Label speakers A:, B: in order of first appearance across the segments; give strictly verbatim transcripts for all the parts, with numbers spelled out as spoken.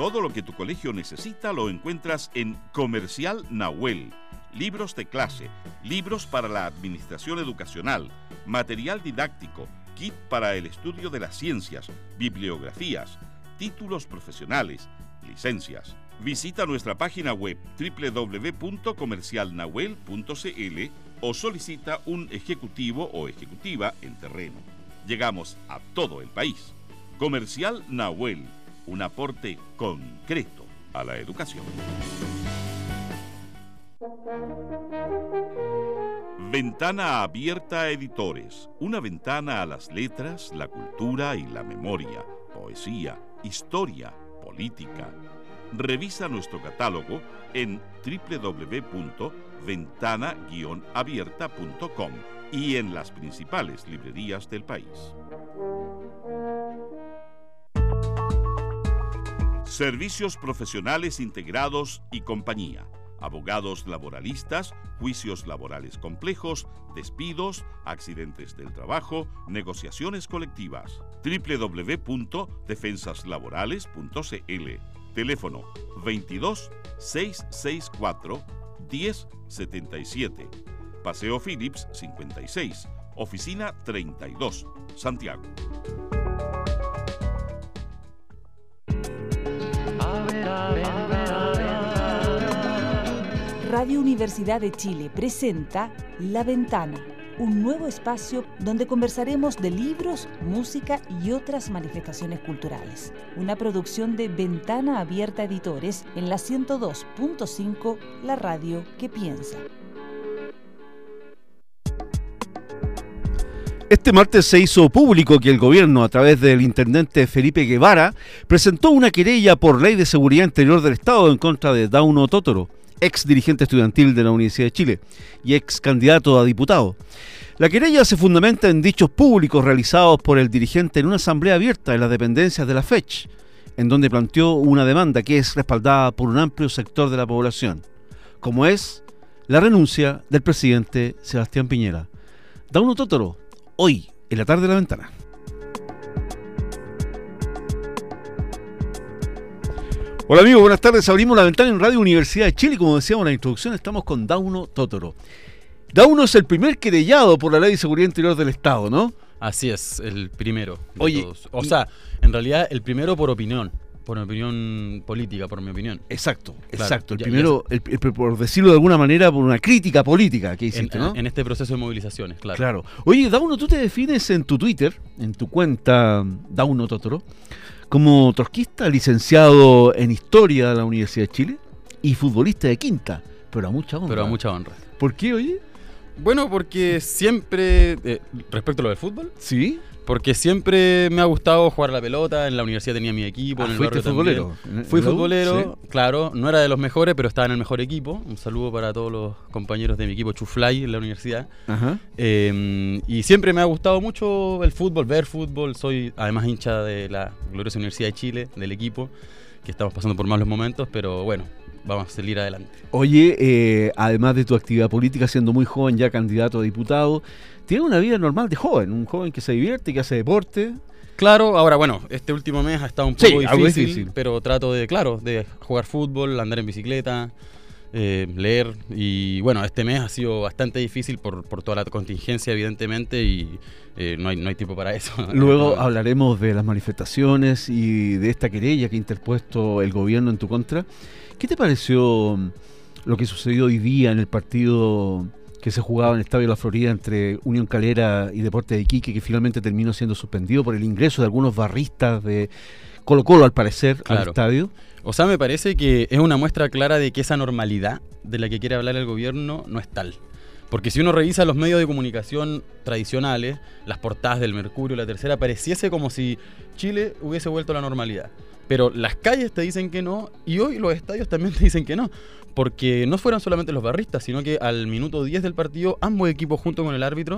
A: Todo lo que tu colegio necesita lo encuentras en Comercial Nahuel. Libros de clase, libros para la administración educacional, material didáctico, kit para el estudio de las ciencias, bibliografías, títulos profesionales, licencias. Visita nuestra página web doble u doble u doble u punto comercial nahuel punto c l o solicita un ejecutivo o ejecutiva en terreno. Llegamos a todo el país. Comercial Nahuel, un aporte concreto a la educación. Ventana Abierta Editores, una ventana a las letras, la cultura y la memoria, poesía, historia, política. Revisa nuestro catálogo en doble u doble u doble u punto ventana guion abierta punto com y en las principales librerías del país. Servicios Profesionales Integrados y Compañía. Abogados laboralistas, juicios laborales complejos, despidos, accidentes del trabajo, negociaciones colectivas. doble u doble u doble u punto defensas laborales punto c l. Teléfono veintidós, seiscientos sesenta y cuatro, diez setenta y siete. Paseo Phillips cincuenta y seis. Oficina treinta y dos, Santiago.
B: Radio Universidad de Chile presenta La Ventana, un nuevo espacio donde conversaremos de libros, música y otras manifestaciones culturales. Una producción de Ventana Abierta Editores en la ciento dos punto cinco, la radio que piensa.
C: Este martes se hizo público que el gobierno, a través del intendente Felipe Guevara, presentó una querella por ley de seguridad interior del Estado en contra de Dauno Totoro, ex dirigente estudiantil de la Universidad de Chile y ex candidato a diputado. La querella se fundamenta en dichos públicos realizados por el dirigente en una asamblea abierta en las dependencias de la FECH, en donde planteó una demanda que es respaldada por un amplio sector de la población, como es la renuncia del presidente Sebastián Piñera. Dauno Totoro, hoy en la tarde de La Ventana. Hola amigos, buenas tardes. Abrimos La Ventana en Radio Universidad de Chile. Como decíamos en la introducción, estamos con Dauno Totoro. Dauno es el primer querellado por la Ley de Seguridad Interior del Estado, ¿no?
D: Así es, el primero de
C: Oye,
D: todos. O
C: y...
D: sea, en realidad el primero por opinión, por opinión política, por mi opinión.
C: Exacto,
D: Claro,
C: exacto. El
D: ya-
C: primero, el, el- por decirlo de alguna manera, por una crítica política que
D: En,
C: hiciste, ¿no?
D: en este proceso de movilizaciones, claro.
C: Claro. Oye, Dauno, tú te defines en tu Twitter, en tu cuenta Dauno Totoro, como trotskista, licenciado en Historia de la Universidad de Chile y futbolista de quinta, pero a mucha honra.
D: Pero a mucha honra.
C: ¿Por qué, oye?
D: Bueno, porque siempre, eh, respecto a lo del fútbol,
C: ¿Sí?
D: porque siempre me ha gustado jugar a la pelota. En la universidad tenía mi equipo,
C: Ah,
D: en el
C: fuiste
D: barrio
C: futbolero.
D: también.
C: ¿En-
D: Fui
C: en la U?
D: futbolero,
C: Sí.
D: claro, no era de los mejores, pero estaba en el mejor equipo. Un saludo para todos los compañeros de mi equipo Chuflay en la universidad.
C: Ajá.
D: Eh, y siempre me ha gustado mucho el fútbol, ver fútbol. Soy además hincha de la gloriosa Universidad de Chile, del equipo, que estamos pasando por malos momentos, pero bueno, vamos a salir adelante.
C: Oye, eh, además de tu actividad política, siendo muy joven, ya candidato a diputado, tienes una vida normal de joven, un joven que se divierte, que hace deporte.
D: Claro, ahora bueno, este último mes ha estado un
C: Sí,
D: poco
C: algo
D: difícil,
C: difícil.
D: pero trato de, claro, de jugar fútbol, andar en bicicleta, eh, leer. Y bueno, este mes ha sido bastante difícil por, por toda la contingencia, evidentemente, y eh, no hay, no hay tiempo para eso.
C: Luego
D: No.
C: hablaremos de las manifestaciones y de esta querella que ha interpuesto el gobierno en tu contra. ¿Qué te pareció mm, lo que sucedió hoy día en el partido que se jugaba en el Estadio de la Florida entre Unión Calera y Deportes de Iquique, que finalmente terminó siendo suspendido por el ingreso de algunos barristas de Colo Colo, al parecer, al
D: Claro.
C: estadio?
D: O sea, me parece que es una muestra clara de que esa normalidad de la que quiere hablar el gobierno no es tal. Porque si uno revisa los medios de comunicación tradicionales, las portadas del Mercurio, la Tercera, pareciese como si Chile hubiese vuelto a la normalidad. Pero las calles te dicen que no, y hoy los estadios también te dicen que no. Porque no fueron solamente los barristas, sino que al minuto diez del partido, ambos equipos junto con el árbitro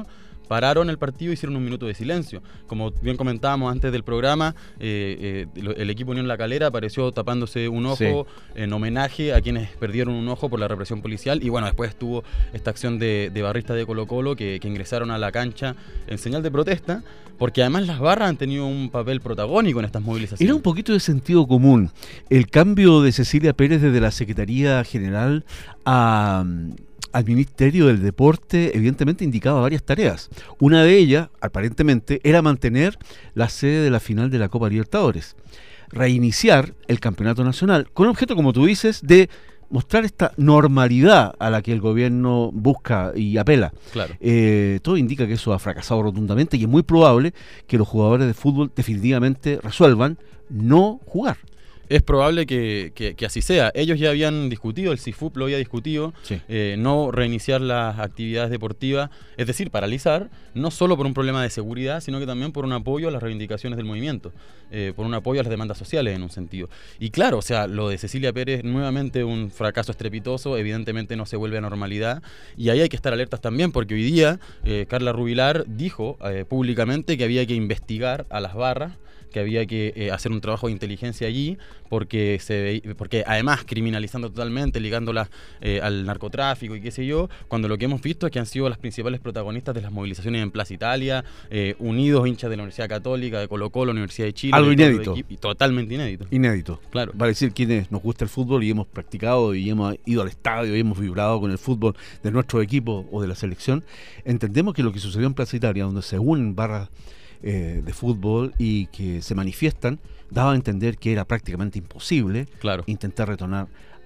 D: pararon el partido y hicieron un minuto de silencio. Como bien comentábamos antes del programa, eh, eh, el equipo Unión La Calera apareció tapándose un ojo sí. en homenaje a quienes perdieron un ojo por la represión policial, y bueno, después estuvo esta acción de, de barristas de Colo Colo que, que ingresaron a la cancha en señal de protesta, porque además las barras han tenido un papel protagónico en estas movilizaciones.
C: Era un poquito de sentido común. El cambio de Cecilia Pérez desde la Secretaría General a... al Ministerio del Deporte evidentemente indicaba varias tareas. Una de ellas, aparentemente, era mantener la sede de la final de la Copa Libertadores, reiniciar el campeonato nacional, con objeto, como tú dices, de mostrar esta normalidad a la que el gobierno busca y apela.
D: Claro.
C: Eh, todo indica que eso ha fracasado rotundamente y es muy probable que los jugadores de fútbol definitivamente resuelvan no jugar.
D: Es probable que, que, que así sea. Ellos ya habían discutido, el C I F U P lo había discutido,
C: sí.
D: eh, no reiniciar las actividades deportivas, es decir, paralizar, no solo por un problema de seguridad, sino que también por un apoyo a las reivindicaciones del movimiento, eh, por un apoyo a las demandas sociales en un sentido. Y claro, o sea, lo de Cecilia Pérez, nuevamente un fracaso estrepitoso, evidentemente no se vuelve a normalidad, y ahí hay que estar alertas también, porque hoy día eh, Carla Rubilar dijo eh, públicamente que había que investigar a las barras, que había que eh, hacer un trabajo de inteligencia allí, porque se porque además criminalizando totalmente, ligándolas eh, al narcotráfico y qué sé yo, cuando lo que hemos visto es que han sido las principales protagonistas de las movilizaciones en Plaza Italia, eh, unidos hinchas de la Universidad Católica, de Colo Colo, Universidad de Chile.
C: Algo inédito.
D: Y totalmente inédito.
C: Inédito.
D: Claro.
C: Para decir quienes nos gusta el fútbol y hemos practicado y hemos ido al estadio y hemos vibrado con el fútbol de nuestro equipo o de la selección, entendemos que lo que sucedió en Plaza Italia, donde se unen barras Eh, de fútbol y que se manifiestan, daba a entender que era prácticamente imposible
D: claro.
C: intentar retornar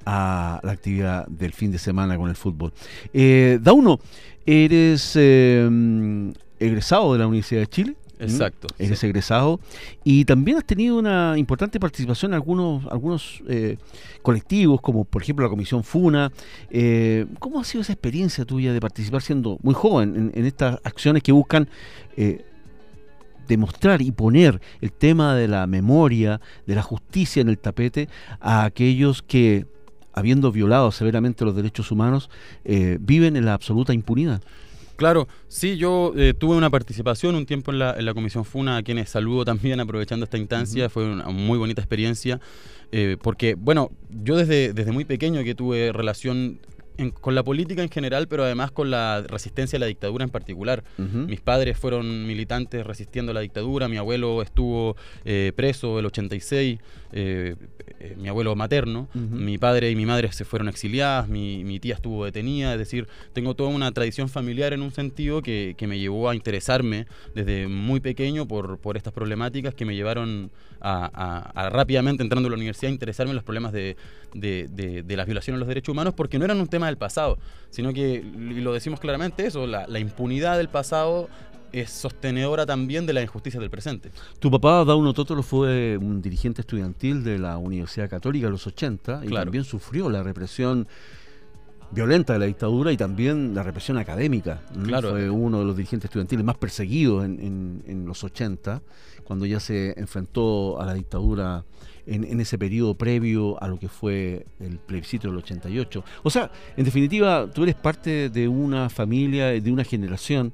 C: a la actividad del fin de semana con el fútbol. Eh, Dauno, eres eh, egresado de la Universidad de Chile.
D: Exacto.
C: ¿Mm? Eres
D: sí.
C: egresado y también has tenido una importante participación en algunos, algunos eh, colectivos, como por ejemplo la Comisión FUNA. Eh, ¿Cómo ha sido esa experiencia tuya de participar siendo muy joven en, en estas acciones que buscan eh, demostrar y poner el tema de la memoria, de la justicia en el tapete a aquellos que, habiendo violado severamente los derechos humanos, eh, viven en la absoluta impunidad?
D: Claro, sí, yo eh, tuve una participación un tiempo en la, en la Comisión FUNA, a quienes saludo también aprovechando esta instancia. Uh-huh. Fue una muy bonita experiencia, eh, porque, bueno, yo desde, desde muy pequeño que tuve relación En, con la política en general, pero además con la resistencia a la dictadura en particular. Uh-huh. Mis padres fueron militantes resistiendo a la dictadura, mi abuelo estuvo eh, preso el ochenta y seis, eh, eh, mi abuelo materno, uh-huh. mi padre y mi madre se fueron exiliadas, mi, mi tía estuvo detenida, es decir, tengo toda una tradición familiar en un sentido que, que me llevó a interesarme desde muy pequeño por, por estas problemáticas que me llevaron a, a, a rápidamente, entrando a la universidad, a interesarme en los problemas de, de, de, de las violaciones a los derechos humanos, porque no eran un tema del pasado, sino que, y lo decimos claramente eso, la, la impunidad del pasado es sostenedora también de la injusticia del presente.
C: Tu papá, Dauno Totoro, fue un dirigente estudiantil de la Universidad Católica en los ochenta y claro. también sufrió la represión violenta de la dictadura y también la represión académica.
D: Claro.
C: Fue uno de los dirigentes estudiantiles más perseguidos en, en, en los ochenta, cuando ya se enfrentó a la dictadura en, en ese periodo previo a lo que fue el plebiscito del ochenta y ocho. O sea, en definitiva, tú eres parte de una familia, de una generación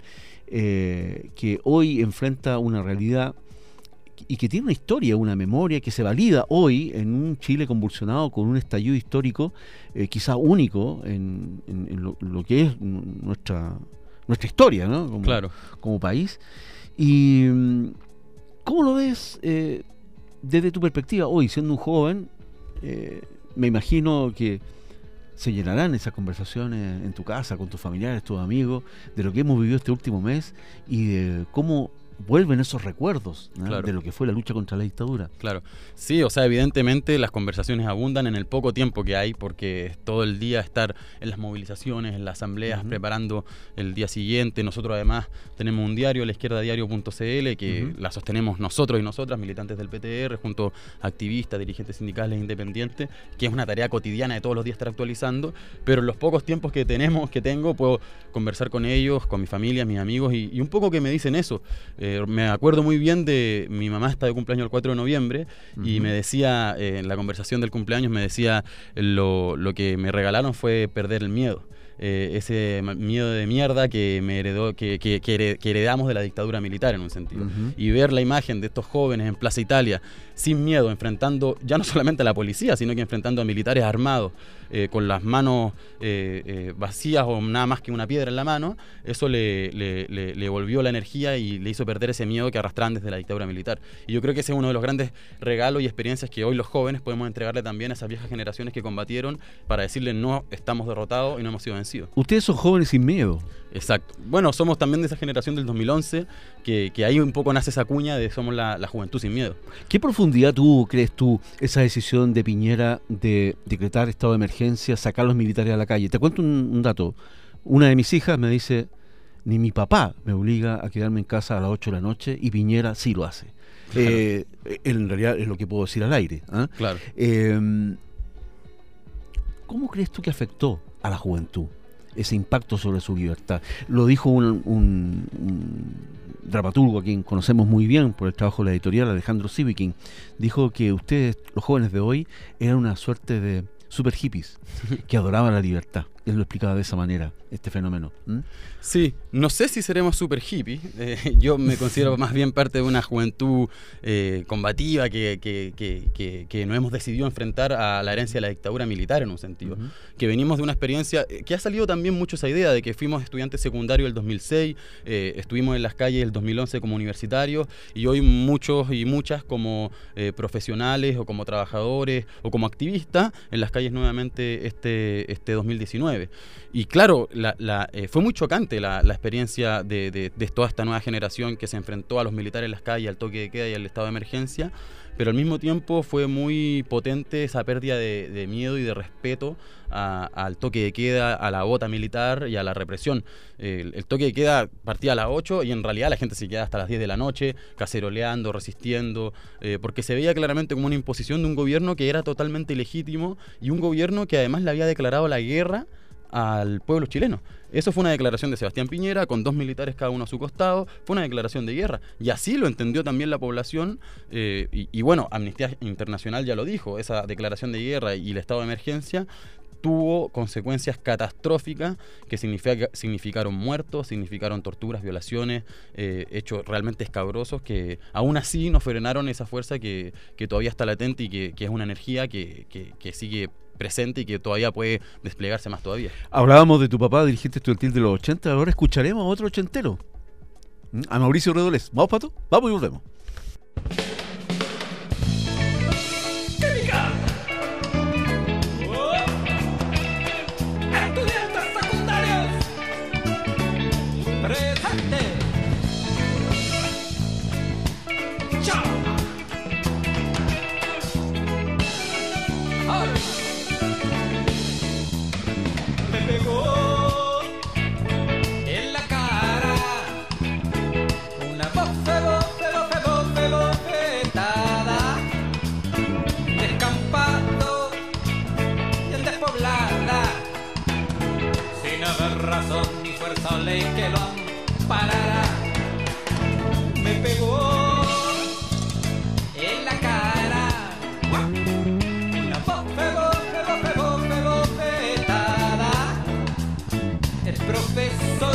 C: eh, que hoy enfrenta una realidad y que tiene una historia, una memoria que se valida hoy en un Chile convulsionado con un estallido histórico eh, quizá único en, en, en lo, lo que es nuestra nuestra historia, ¿no? Como,
D: claro.
C: como país. Y ¿cómo lo ves eh, desde tu perspectiva hoy, siendo un joven? Eh, me imagino que se llenarán esas conversaciones en tu casa, con tus familiares, tus amigos, de lo que hemos vivido este último mes y de cómo vuelven esos recuerdos, ¿no? Claro. de lo que fue la lucha contra la dictadura.
D: Claro, sí, o sea, evidentemente las conversaciones abundan en el poco tiempo que hay, porque es todo el día estar en las movilizaciones, en las asambleas, uh-huh. preparando el día siguiente. Nosotros además tenemos un diario, la izquierda diario punto c l, que uh-huh. la sostenemos nosotros y nosotras, militantes del P T R, junto a activistas, dirigentes sindicales e independientes, que es una tarea cotidiana de todos los días estar actualizando, pero en los pocos tiempos que tenemos, que tengo, puedo conversar con ellos, con mi familia, mis amigos, y, y un poco que me dicen eso. Eh, me acuerdo muy bien de mi mamá, está de cumpleaños el cuatro de noviembre, uh-huh. y me decía, eh, en la conversación del cumpleaños, me decía, lo, lo que me regalaron fue perder el miedo. eh, ese miedo de mierda que me heredó, que, que, que heredamos de la dictadura militar en un sentido. Uh-huh. Y ver la imagen de estos jóvenes en Plaza Italia, sin miedo, enfrentando ya no solamente a la policía, sino que enfrentando a militares armados, eh, con las manos eh, eh, vacías o nada más que una piedra en la mano, eso le, le, le, le volvió la energía y le hizo perder ese miedo que arrastraban desde la dictadura militar. Y yo creo que ese es uno de los grandes regalos y experiencias que hoy los jóvenes podemos entregarle también a esas viejas generaciones que combatieron, para decirles no estamos derrotados y no hemos sido vencidos.
C: Ustedes son jóvenes sin miedo.
D: Exacto. Bueno, somos también de esa generación del dos mil once, que, que ahí un poco nace esa cuña de somos la, la juventud sin miedo.
C: ¿Qué profundidad tuvo, crees tú, esa decisión de Piñera de decretar estado de emergencia, sacar a los militares a la calle? Te cuento un, un dato. Una de mis hijas me dice, ni mi papá me obliga a quedarme en casa a las ocho de la noche, y Piñera sí lo hace. Claro. Eh, en realidad es lo que puedo decir al aire. ¿eh?
D: Claro.
C: Eh, ¿Cómo crees tú que afectó a la juventud ese impacto sobre su libertad? Lo dijo un, un, un dramaturgo a quien conocemos muy bien por el trabajo de la editorial, Alejandro Sivikin. Dijo que ustedes, los jóvenes de hoy, eran una suerte de super hippies que adoraban la libertad. Él lo explicaba de esa manera, este fenómeno. ¿Mm?
D: Sí, no sé si seremos super hippies. Eh, yo me considero más bien parte de una juventud eh, combativa que, que, que, que, que nos hemos decidido enfrentar a la herencia de la dictadura militar en un sentido. Uh-huh. Que venimos de una experiencia que ha salido también mucho esa idea de que fuimos estudiantes secundarios el dos mil seis, eh, estuvimos en las calles el dos mil once como universitarios, y hoy muchos y muchas como eh, profesionales o como trabajadores o como activistas en las calles nuevamente este, este dos mil diecinueve. Y claro, la, la, eh, fue muy chocante la, la experiencia de, de, de toda esta nueva generación que se enfrentó a los militares en las calles, al toque de queda y al estado de emergencia, pero al mismo tiempo fue muy potente esa pérdida de, de miedo y de respeto a, al toque de queda, a la bota militar y a la represión. El, el toque de queda partía a las ocho y en realidad la gente se quedaba hasta las diez de la noche, caceroleando, resistiendo, eh, porque se veía claramente como una imposición de un gobierno que era totalmente ilegítimo y un gobierno que además le había declarado la guerra al pueblo chileno. Eso fue una declaración de Sebastián Piñera, con dos militares cada uno a su costado. Fue una declaración de guerra, y así lo entendió también la población, eh, y, y bueno, Amnistía Internacional ya lo dijo, esa declaración de guerra y el estado de emergencia tuvo consecuencias catastróficas que significa, significaron muertos, significaron torturas, violaciones, eh, hechos realmente escabrosos que aún así no frenaron esa fuerza que, que todavía está latente y que, que es una energía que, que, que sigue presente y que todavía puede desplegarse más todavía.
C: Hablábamos de tu papá, dirigente estudiantil de los ochenta, ahora escucharemos a otro ochentero, a Mauricio Redolés. ¿Vamos, Pato? Vamos y volvemos.
E: Ni fuerza o ley que lo amparara. Me pegó en la cara una bofe, bofe, bofe, bofe, bofetada. El profesor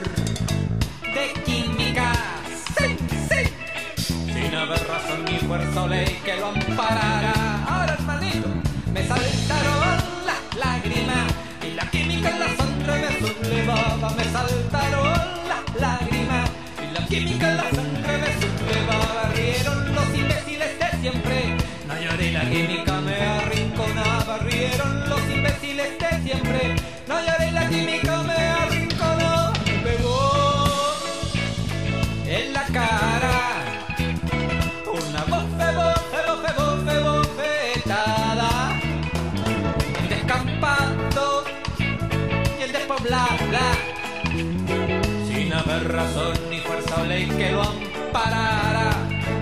E: de química, sí, sí, sin haber razón ni fuerza o ley que lo amparara. Ahora, hermanito, me saltaron las lágrimas y la química en la sangre me sublevaba, me saltaron las lágrimas y la química en la sangre me sublevaba. Rieron los imbéciles de siempre, no lloré, la química me arrinconaba. Rieron los imbéciles de siempre, no lloré, la química me arrinconaba. Me pegó en la cara una bofe, bofe, bofe, bofe, bofetada. El descampado y el despoblada, sin haber razón ni fuerza o ley que lo amparara.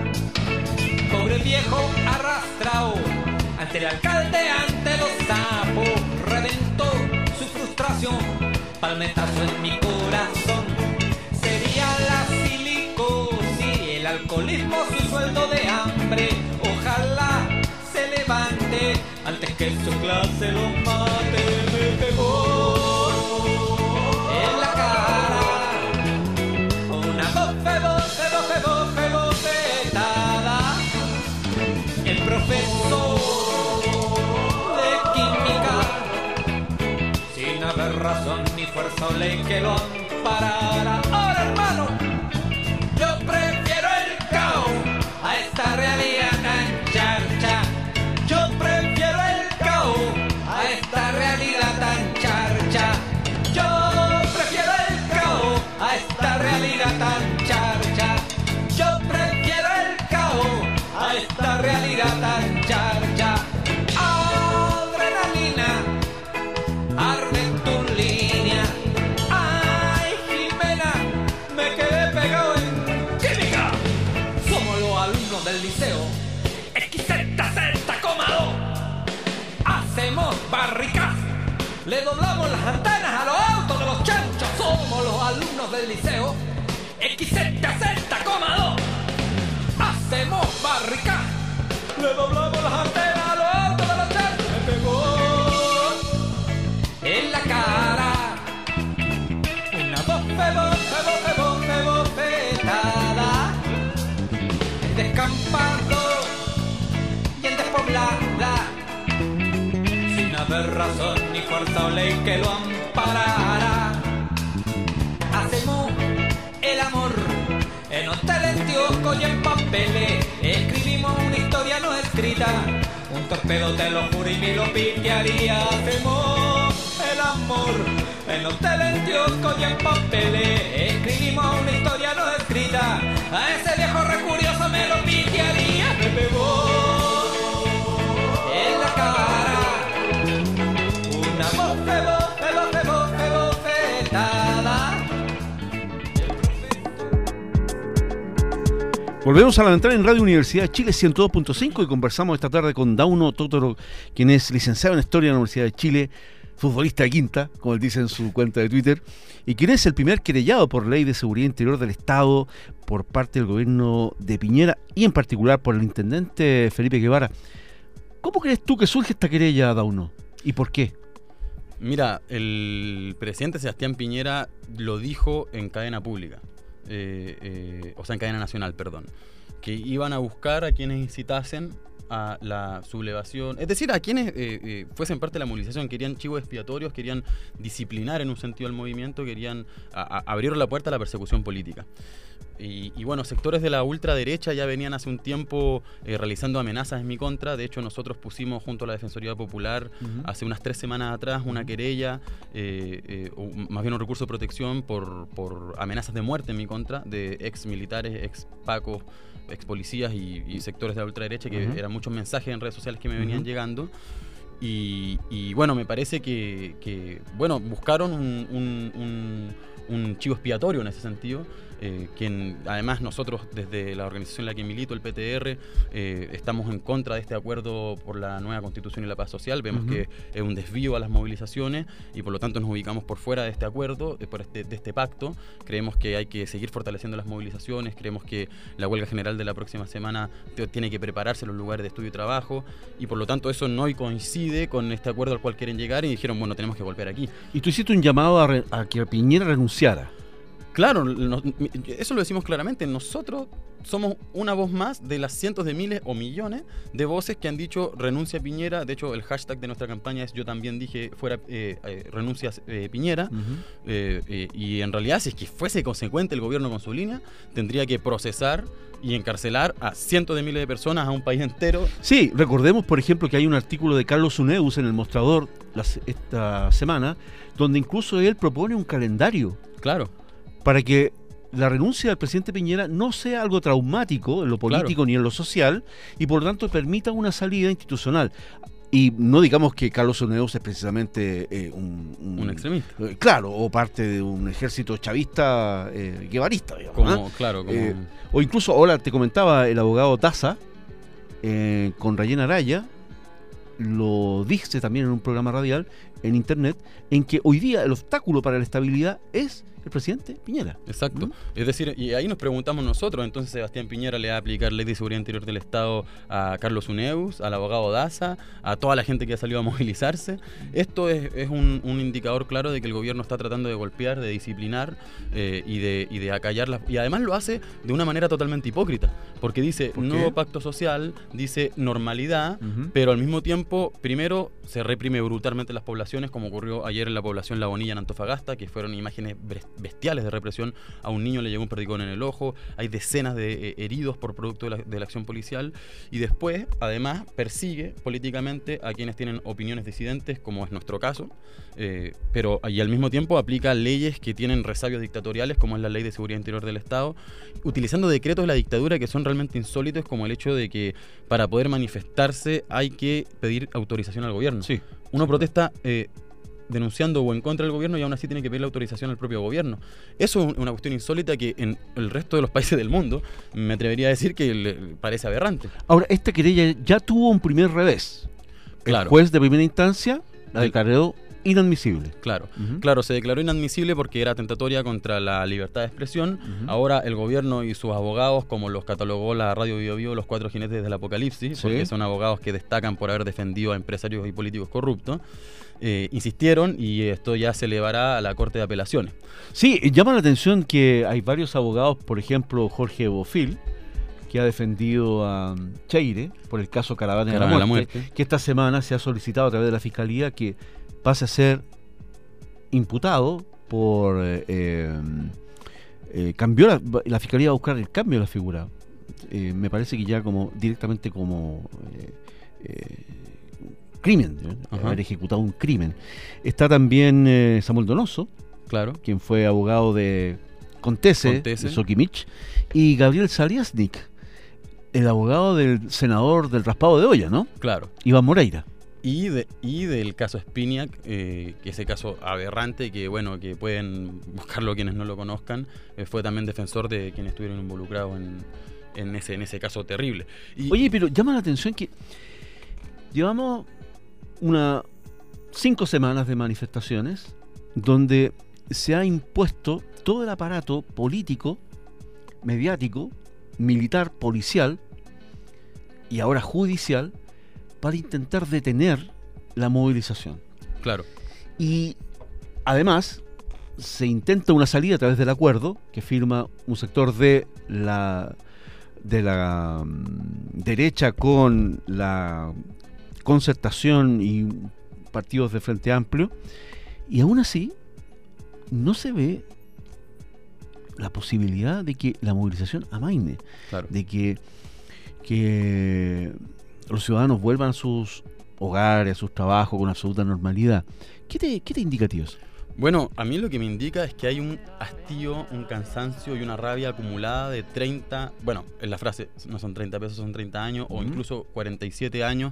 E: Pobre viejo arrastrado ante el alcalde, ante los sapos, reventó su frustración, palmetazo en mi corazón. Sería la silicosis, el alcoholismo, su sueldo de hambre. Ojalá se levante antes que su clase lo mate. Me pegó fuerza o ley que lo amparara. Ahora, hermano, yo prefiero el caos a esta realidad tan charcha. Yo prefiero el caos a esta realidad tan charcha. Yo prefiero el caos a esta realidad tan charcha. Yo prefiero el caos a esta realidad tan charcha. Adrenalina, arde en tu línea. Ay, Jimena, me quedé pegado en química. Somos los alumnos del liceo equis zeta zeta dos. Hacemos barricas, le doblamos las antenas a los autos de los chanchos. Somos los alumnos del liceo equis zeta zeta dos. Hacemos barricas, le doblamos las antenas a los autos de los chanchos. Me pegó en la cara una bofe, bofe, bofe, bofe, bofetada. En descampado y en despoblada, sin haber razón ni fuerza o ley que lo amparara. Hacemos el amor en hoteles, kioscos y en papeles. Escribimos una historia no escrita, un torpedo te lo juro y ni lo pitearía. Hacemos el amor en hoteles, kioscos y en papeles. Escribimos una historia no escrita, a ese viejo recurioso me lo pitearía. Me pegó en la cara una bofe, bofe, bofe, bofe, bofetada.
C: Volvemos a la ventana en Radio Universidad de Chile ciento dos punto cinco y conversamos esta tarde con Dauno Totoro, quien es licenciado en Historia en la Universidad de Chile, futbolista de quinta, como él dice en su cuenta de Twitter, y quien es el primer querellado por Ley de Seguridad Interior del Estado por parte del gobierno de Piñera y en particular por el intendente Felipe Guevara. ¿Cómo crees tú que surge esta querella, Dauno? ¿Y por qué?
D: Mira, el presidente Sebastián Piñera lo dijo en cadena pública. Eh, eh, o sea, en cadena nacional, perdón, que iban a buscar a quienes incitasen a la sublevación, es decir, a quienes eh, eh, fuesen parte de la movilización, querían chivos expiatorios, querían disciplinar en un sentido al movimiento, querían a, a, abrir la puerta a la persecución política. Y, y bueno, sectores de la ultraderecha ya venían hace un tiempo eh, realizando amenazas en mi contra. De hecho, nosotros pusimos junto a la Defensoría Popular uh-huh. hace unas tres semanas atrás una querella, eh, eh, o más bien un recurso de protección por, por amenazas de muerte en mi contra de ex militares, ex pacos, ex policías y, y sectores de la ultraderecha, que uh-huh. eran muchos mensajes en redes sociales que me venían uh-huh. llegando. Y, y bueno, me parece que, que bueno, buscaron un, un, un, un chivo expiatorio en ese sentido. Eh, quien además nosotros desde la organización en la que milito, el P T R, eh, estamos en contra de este acuerdo por la nueva Constitución y la paz social. Vemos uh-huh. que es un desvío a las movilizaciones y por lo tanto nos ubicamos por fuera de este acuerdo, de, por este, de este pacto. Creemos que hay que seguir fortaleciendo las movilizaciones, creemos que la huelga general de la próxima semana te, tiene que prepararse en los lugares de estudio y trabajo, y por lo tanto eso no coincide con este acuerdo al cual quieren llegar y dijeron, bueno, tenemos que golpear aquí.
C: Y tú hiciste un llamado a, re, a que Piñera renunciara.
D: Claro, no, eso lo decimos claramente. Nosotros somos una voz más de las cientos de miles o millones de voces que han dicho renuncia Piñera. De hecho, el hashtag de nuestra campaña es yo también dije fuera eh, eh, renuncia eh, Piñera. Uh-huh. eh, eh, y en realidad, si es que fuese consecuente el gobierno con su línea, tendría que procesar y encarcelar a cientos de miles de personas, a un país entero.
C: Sí, recordemos, por ejemplo, que hay un artículo de Carlos Uneus en El Mostrador las, esta semana, donde incluso él propone un calendario.
D: Claro.
C: Para que la renuncia del presidente Piñera no sea algo traumático en lo político claro. ni en lo social, y por lo tanto permita una salida institucional. Y no digamos que Carlos Uneus es precisamente eh, un, un,
D: un extremista.
C: Eh, claro, o parte de un ejército chavista eh, guevarista, digamos.
D: Como,
C: ¿eh?
D: Claro, como...
C: Eh, o incluso, ahora te comentaba el abogado Taza, eh, con Rayén Araya, lo dice también en un programa radial en internet, en que hoy día el obstáculo para la estabilidad es el presidente Piñera.
D: Exacto. ¿Mm? Es decir, y ahí nos preguntamos nosotros, entonces Sebastián Piñera le va a aplicar Ley de Seguridad Interior del Estado a Carlos Uneus, al abogado Daza, a toda la gente que ha salido a movilizarse. Esto es, es un, un indicador claro de que el gobierno está tratando de golpear, de disciplinar eh, y, de, y de acallar las... Y además lo hace de una manera totalmente hipócrita, porque dice ¿Por nuevo pacto social, dice normalidad, uh-huh. pero al mismo tiempo, primero, se reprime brutalmente las poblaciones poblaciones, como ocurrió ayer en la población La Bonilla en Antofagasta, que fueron imágenes bestiales de represión. A un niño le llegó un perdigón en el ojo, hay decenas de eh, heridos por producto de la, de la acción policial, y después, además, persigue políticamente a quienes tienen opiniones disidentes, como es nuestro caso, eh, pero y al mismo tiempo aplica leyes que tienen resabios dictatoriales, como es la Ley de Seguridad Interior del Estado, utilizando decretos de la dictadura que son realmente insólitos, como el hecho de que para poder manifestarse hay que pedir autorización al gobierno.
C: Sí.
D: Uno protesta eh, denunciando o en contra del gobierno y aún así tiene que pedir la autorización al propio gobierno. Eso es una cuestión insólita que en el resto de los países del mundo me atrevería a decir que le parece aberrante.
C: Ahora, esta querella ya tuvo un primer revés.
D: Claro.
C: El juez de primera instancia la
D: Del-
C: declaró inadmisible.
D: Claro,
C: Ujú.
D: claro, se declaró inadmisible porque era atentatoria contra la libertad de expresión.
C: Ujú.
D: Ahora el gobierno y sus abogados, como los catalogó la Radio Bio Bio, los cuatro jinetes del apocalipsis,
C: Sí.
D: porque son abogados que destacan por haber defendido a empresarios y políticos corruptos, eh, insistieron y esto ya se elevará a la Corte de Apelaciones.
C: Sí, llama la atención que hay varios abogados, por ejemplo, Jorge Bofil, que ha defendido a Cheire por el caso Caravana de la
D: Caravana de la
C: Muerte,
D: Muerte.
C: que esta semana se ha solicitado a través de la Fiscalía que pase a ser imputado por... Eh, eh, eh, cambió la, la Fiscalía va a buscar el cambio de la figura. Eh, me parece que ya como directamente como... Eh, eh, crimen, ¿eh?
D: Ajá.
C: Haber ejecutado un crimen. Está también eh, Samuel Donoso,
D: Claro.
C: quien fue abogado de Contese,
D: Contese.
C: de Sokimich, y Gabriel Saliasnik, el abogado del senador del raspado de olla, ¿no?
D: Claro.
C: Iván Moreira.
D: Y, de, y del caso Spiniak, eh, que ese caso aberrante, que bueno, que pueden buscarlo quienes no lo conozcan, eh, fue también defensor de quienes estuvieron involucrados en, en, ese, en ese caso terrible. Y,
C: Oye, pero llama la atención que llevamos una cinco semanas de manifestaciones donde se ha impuesto todo el aparato político, mediático, militar, policial y ahora judicial para intentar detener la movilización.
D: claro,
C: Y además se intenta una salida a través del acuerdo que firma un sector de la de la mm, derecha con la Concertación y partidos de Frente Amplio, y aún así no se ve la posibilidad de que la movilización amaine,
D: claro.
C: de que, que los ciudadanos vuelvan a sus hogares, a sus trabajos con absoluta normalidad. ¿Qué te, qué te indica, tíos?
D: Bueno, a mí lo que me indica es que hay un hastío, un cansancio y una rabia acumulada de treinta, bueno, en la frase no son treinta pesos, son treinta años, o
C: Ujú.
D: incluso cuarenta y siete años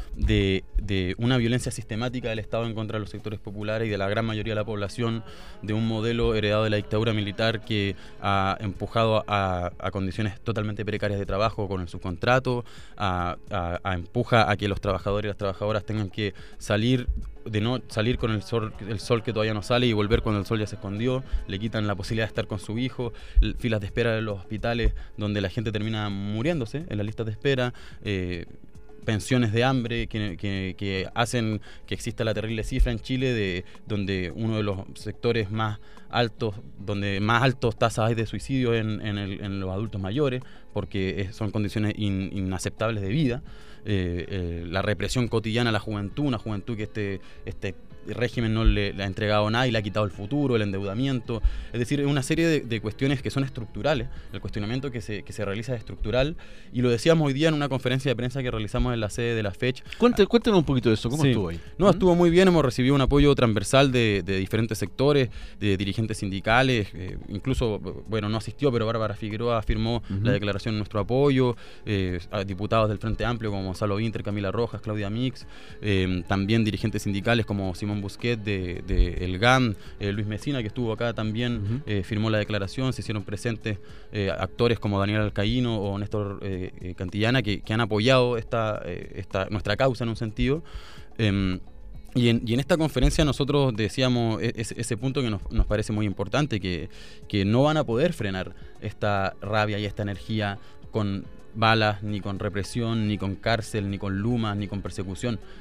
D: de, de una violencia sistemática del Estado en contra de los sectores populares y de la gran mayoría de la población, de un modelo heredado de la dictadura militar que ha empujado a, a condiciones totalmente precarias de trabajo con el subcontrato, a, a, a empuja a que los trabajadores y las trabajadoras tengan que salir de no salir con el sol, el sol que todavía no sale y volver cuando el sol ya se escondió, le quitan la posibilidad de estar con su hijo, l- filas de espera en los hospitales donde la gente termina muriéndose en las listas de espera, eh, pensiones de hambre que, que, que hacen que exista la terrible cifra en Chile de donde uno de los sectores más altos, donde más altos tasas hay de suicidio en, en, el, en los adultos mayores, porque es, son condiciones in, inaceptables de vida. Eh, eh, la represión cotidiana a la juventud, una juventud que este, este régimen no le, le ha entregado nada y le ha quitado el futuro, el endeudamiento, es decir, una serie de, de cuestiones que son estructurales. El cuestionamiento que se, que se realiza es estructural, y lo decíamos hoy día en una conferencia de prensa que realizamos en la sede de la FECH.
C: Cuéntanos, cuéntanos un poquito de eso, ¿cómo
D: Sí.
C: estuvo ahí?
D: No, estuvo muy bien, hemos recibido un apoyo transversal de, de diferentes sectores, de dirigentes sindicales, eh, incluso, bueno, no asistió, pero Bárbara Figueroa firmó
C: Ujú.
D: la declaración en nuestro apoyo, eh, a diputados del Frente Amplio como Gonzalo Vinter, Camila Rojas, Claudia Mix, eh, también dirigentes sindicales como Simón Busquet de, de El G A M, eh, Luis Mesina, que estuvo acá también,
C: Ujú.
D: eh, firmó la declaración, se hicieron presentes eh, actores como Daniel Alcaíno o Néstor eh, eh, Cantillana que, que han apoyado esta, eh, esta, nuestra causa en un sentido. Em, Y en, y en esta conferencia nosotros decíamos e- ese, ese punto que nos, nos parece muy importante, que, que no van a poder frenar esta rabia y esta energía con balas, ni con represión, ni con cárcel, ni con lumas, ni con persecución.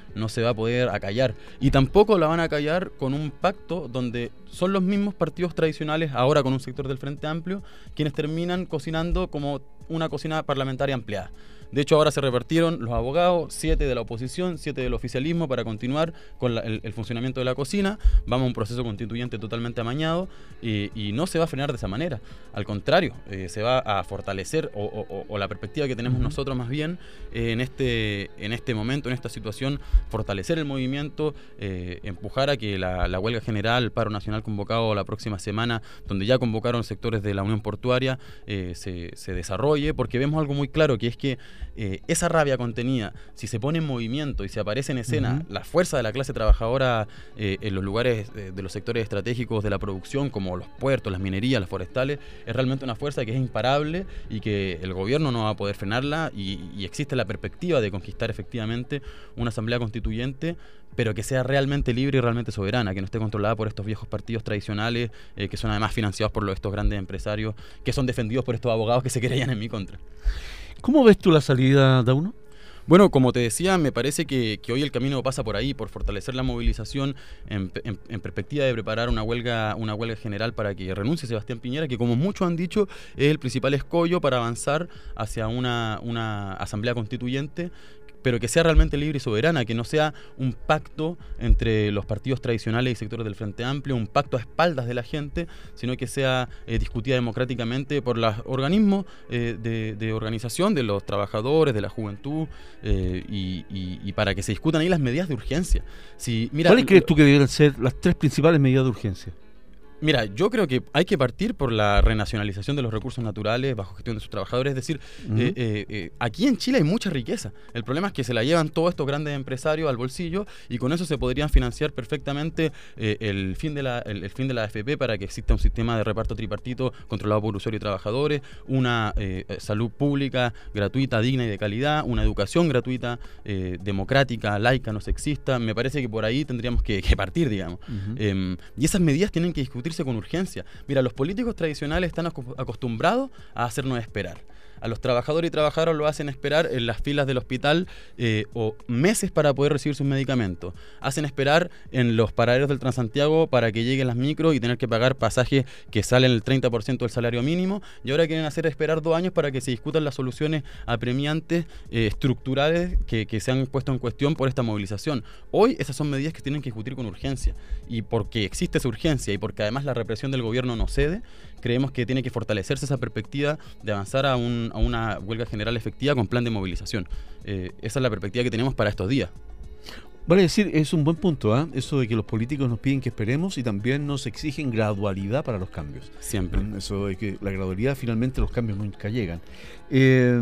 D: no se va a poder acallar. Y tampoco la van a acallar con un pacto donde son los mismos partidos tradicionales, ahora con un sector del Frente Amplio, quienes terminan cocinando como una cocina parlamentaria ampliada. De hecho, ahora se repartieron los abogados, siete de la oposición, siete del oficialismo, para continuar con la, el, el funcionamiento de la cocina. Vamos a un proceso constituyente totalmente amañado y, y no se va a frenar de esa manera. Al contrario, eh, se va a fortalecer, o, o, o la perspectiva que tenemos uh-huh. nosotros más bien, eh, en, este, en este momento, en esta situación, fortalecer el movimiento, eh, empujar a que la, la huelga general, el paro nacional convocado la próxima semana, donde ya convocaron sectores de la Unión Portuaria, eh, se, se desarrolle, porque vemos algo muy claro, que es que Eh, esa rabia contenida, si se pone en movimiento y se aparece en escena uh-huh. la fuerza de la clase trabajadora eh, en los lugares eh, de los sectores estratégicos de la producción, como los puertos, las minerías, las forestales, es realmente una fuerza que es imparable y que el gobierno no va a poder frenarla, y, y existe la perspectiva de conquistar efectivamente una asamblea constituyente, pero que sea realmente libre y realmente soberana, que no esté controlada por estos viejos partidos tradicionales, eh, que son además financiados por los, estos grandes empresarios, que son defendidos por estos abogados que se querellan en mi contra.
C: ¿Cómo ves tú la salida, Dauno?
D: Bueno, como te decía, me parece que, que hoy el camino pasa por ahí, por fortalecer la movilización en, en, en perspectiva de preparar una huelga, una huelga general para que renuncie Sebastián Piñera, que como muchos han dicho es el principal escollo para avanzar hacia una, una asamblea constituyente, pero que sea realmente libre y soberana, que no sea un pacto entre los partidos tradicionales y sectores del Frente Amplio, un pacto a espaldas de la gente, sino que sea eh, discutida democráticamente por los organismos eh, de, de organización de los trabajadores, de la juventud, eh, y, y, y para que se discutan ahí las medidas de urgencia. Si, mira,
C: ¿cuáles crees tú que deberían ser las tres principales medidas de urgencia?
D: Mira, yo creo que hay que partir por la renacionalización de los recursos naturales bajo gestión de sus trabajadores. Es decir, uh-huh. eh, eh, eh, aquí en Chile hay mucha riqueza. El problema es que se la llevan todos estos grandes empresarios al bolsillo, y con eso se podrían financiar perfectamente eh, el, fin de la, el, el fin de la A F P, para que exista un sistema de reparto tripartito controlado por usuarios y trabajadores, una eh, salud pública gratuita, digna y de calidad, una educación gratuita, eh, democrática, laica, no sexista. Me parece que por ahí tendríamos que, que partir, digamos. Uh-huh. eh, y esas medidas tienen que discutir con urgencia. Mira, los políticos tradicionales están acostumbrados a hacernos esperar. A los trabajadores y trabajadoras lo hacen esperar en las filas del hospital eh, o meses para poder recibir sus medicamentos. Hacen esperar en los paraderos del Transantiago para que lleguen las micros y tener que pagar pasajes que salen el treinta por ciento del salario mínimo, y ahora quieren hacer esperar dos años para que se discutan las soluciones apremiantes, eh, estructurales que, que se han puesto en cuestión por esta movilización. Hoy esas son medidas que tienen que discutir con urgencia, y porque existe esa urgencia y porque además la represión del gobierno no cede, creemos que tiene que fortalecerse esa perspectiva de avanzar a, un, a una huelga general efectiva con plan de movilización. Eh, esa es la perspectiva que tenemos para estos días.
C: Vale decir, es un buen punto, ¿eh? Eso de que los políticos nos piden que esperemos y también nos exigen gradualidad para los cambios.
D: Siempre.
C: Eso de que la gradualidad, finalmente los cambios nunca llegan. Eh,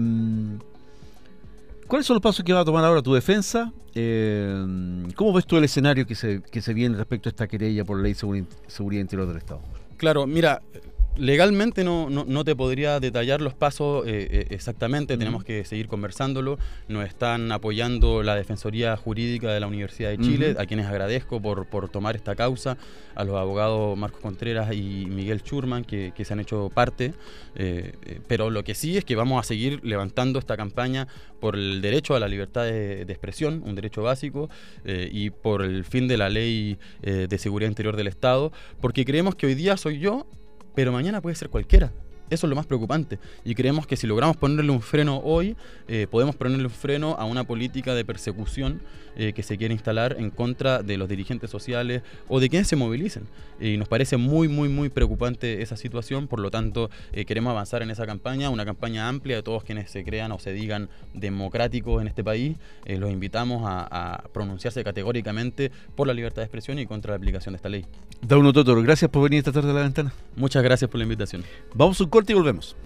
C: ¿Cuáles son los pasos que va a tomar ahora tu defensa? Eh, ¿Cómo ves tú el escenario que se, que se viene respecto a esta querella por ley de seguridad, seguridad interior del Estado? Claro, mira, legalmente no, no, no te podría detallar los pasos eh, eh, exactamente, uh-huh. Tenemos que seguir conversándolo. Nos están apoyando la Defensoría Jurídica de la Universidad de Chile, uh-huh. a quienes agradezco por, por tomar esta causa, a los abogados Marcos Contreras y Miguel Schurman, que, que se han hecho parte, eh, eh, pero lo que sí es que vamos a seguir levantando esta campaña por el derecho a la libertad de, de expresión, un derecho básico, eh, y por el fin de la ley eh, de seguridad interior del Estado, porque creemos que hoy día soy yo, pero mañana puede ser cualquiera. Eso es lo más preocupante, y creemos que si logramos ponerle un freno hoy, eh, podemos ponerle un freno a una política de persecución eh, que se quiere instalar en contra de los dirigentes sociales o de quienes se movilicen. Y nos parece muy, muy, muy preocupante esa situación. Por lo tanto, eh, queremos avanzar en esa campaña, una campaña amplia de todos quienes se crean o se digan democráticos en este país. Eh, los invitamos a, a pronunciarse categóricamente por la libertad de expresión y contra la aplicación de esta ley. Dauno Totoro, gracias por venir esta tarde a La Ventana. Muchas gracias por la invitación. Vamos a un corte y volvemos.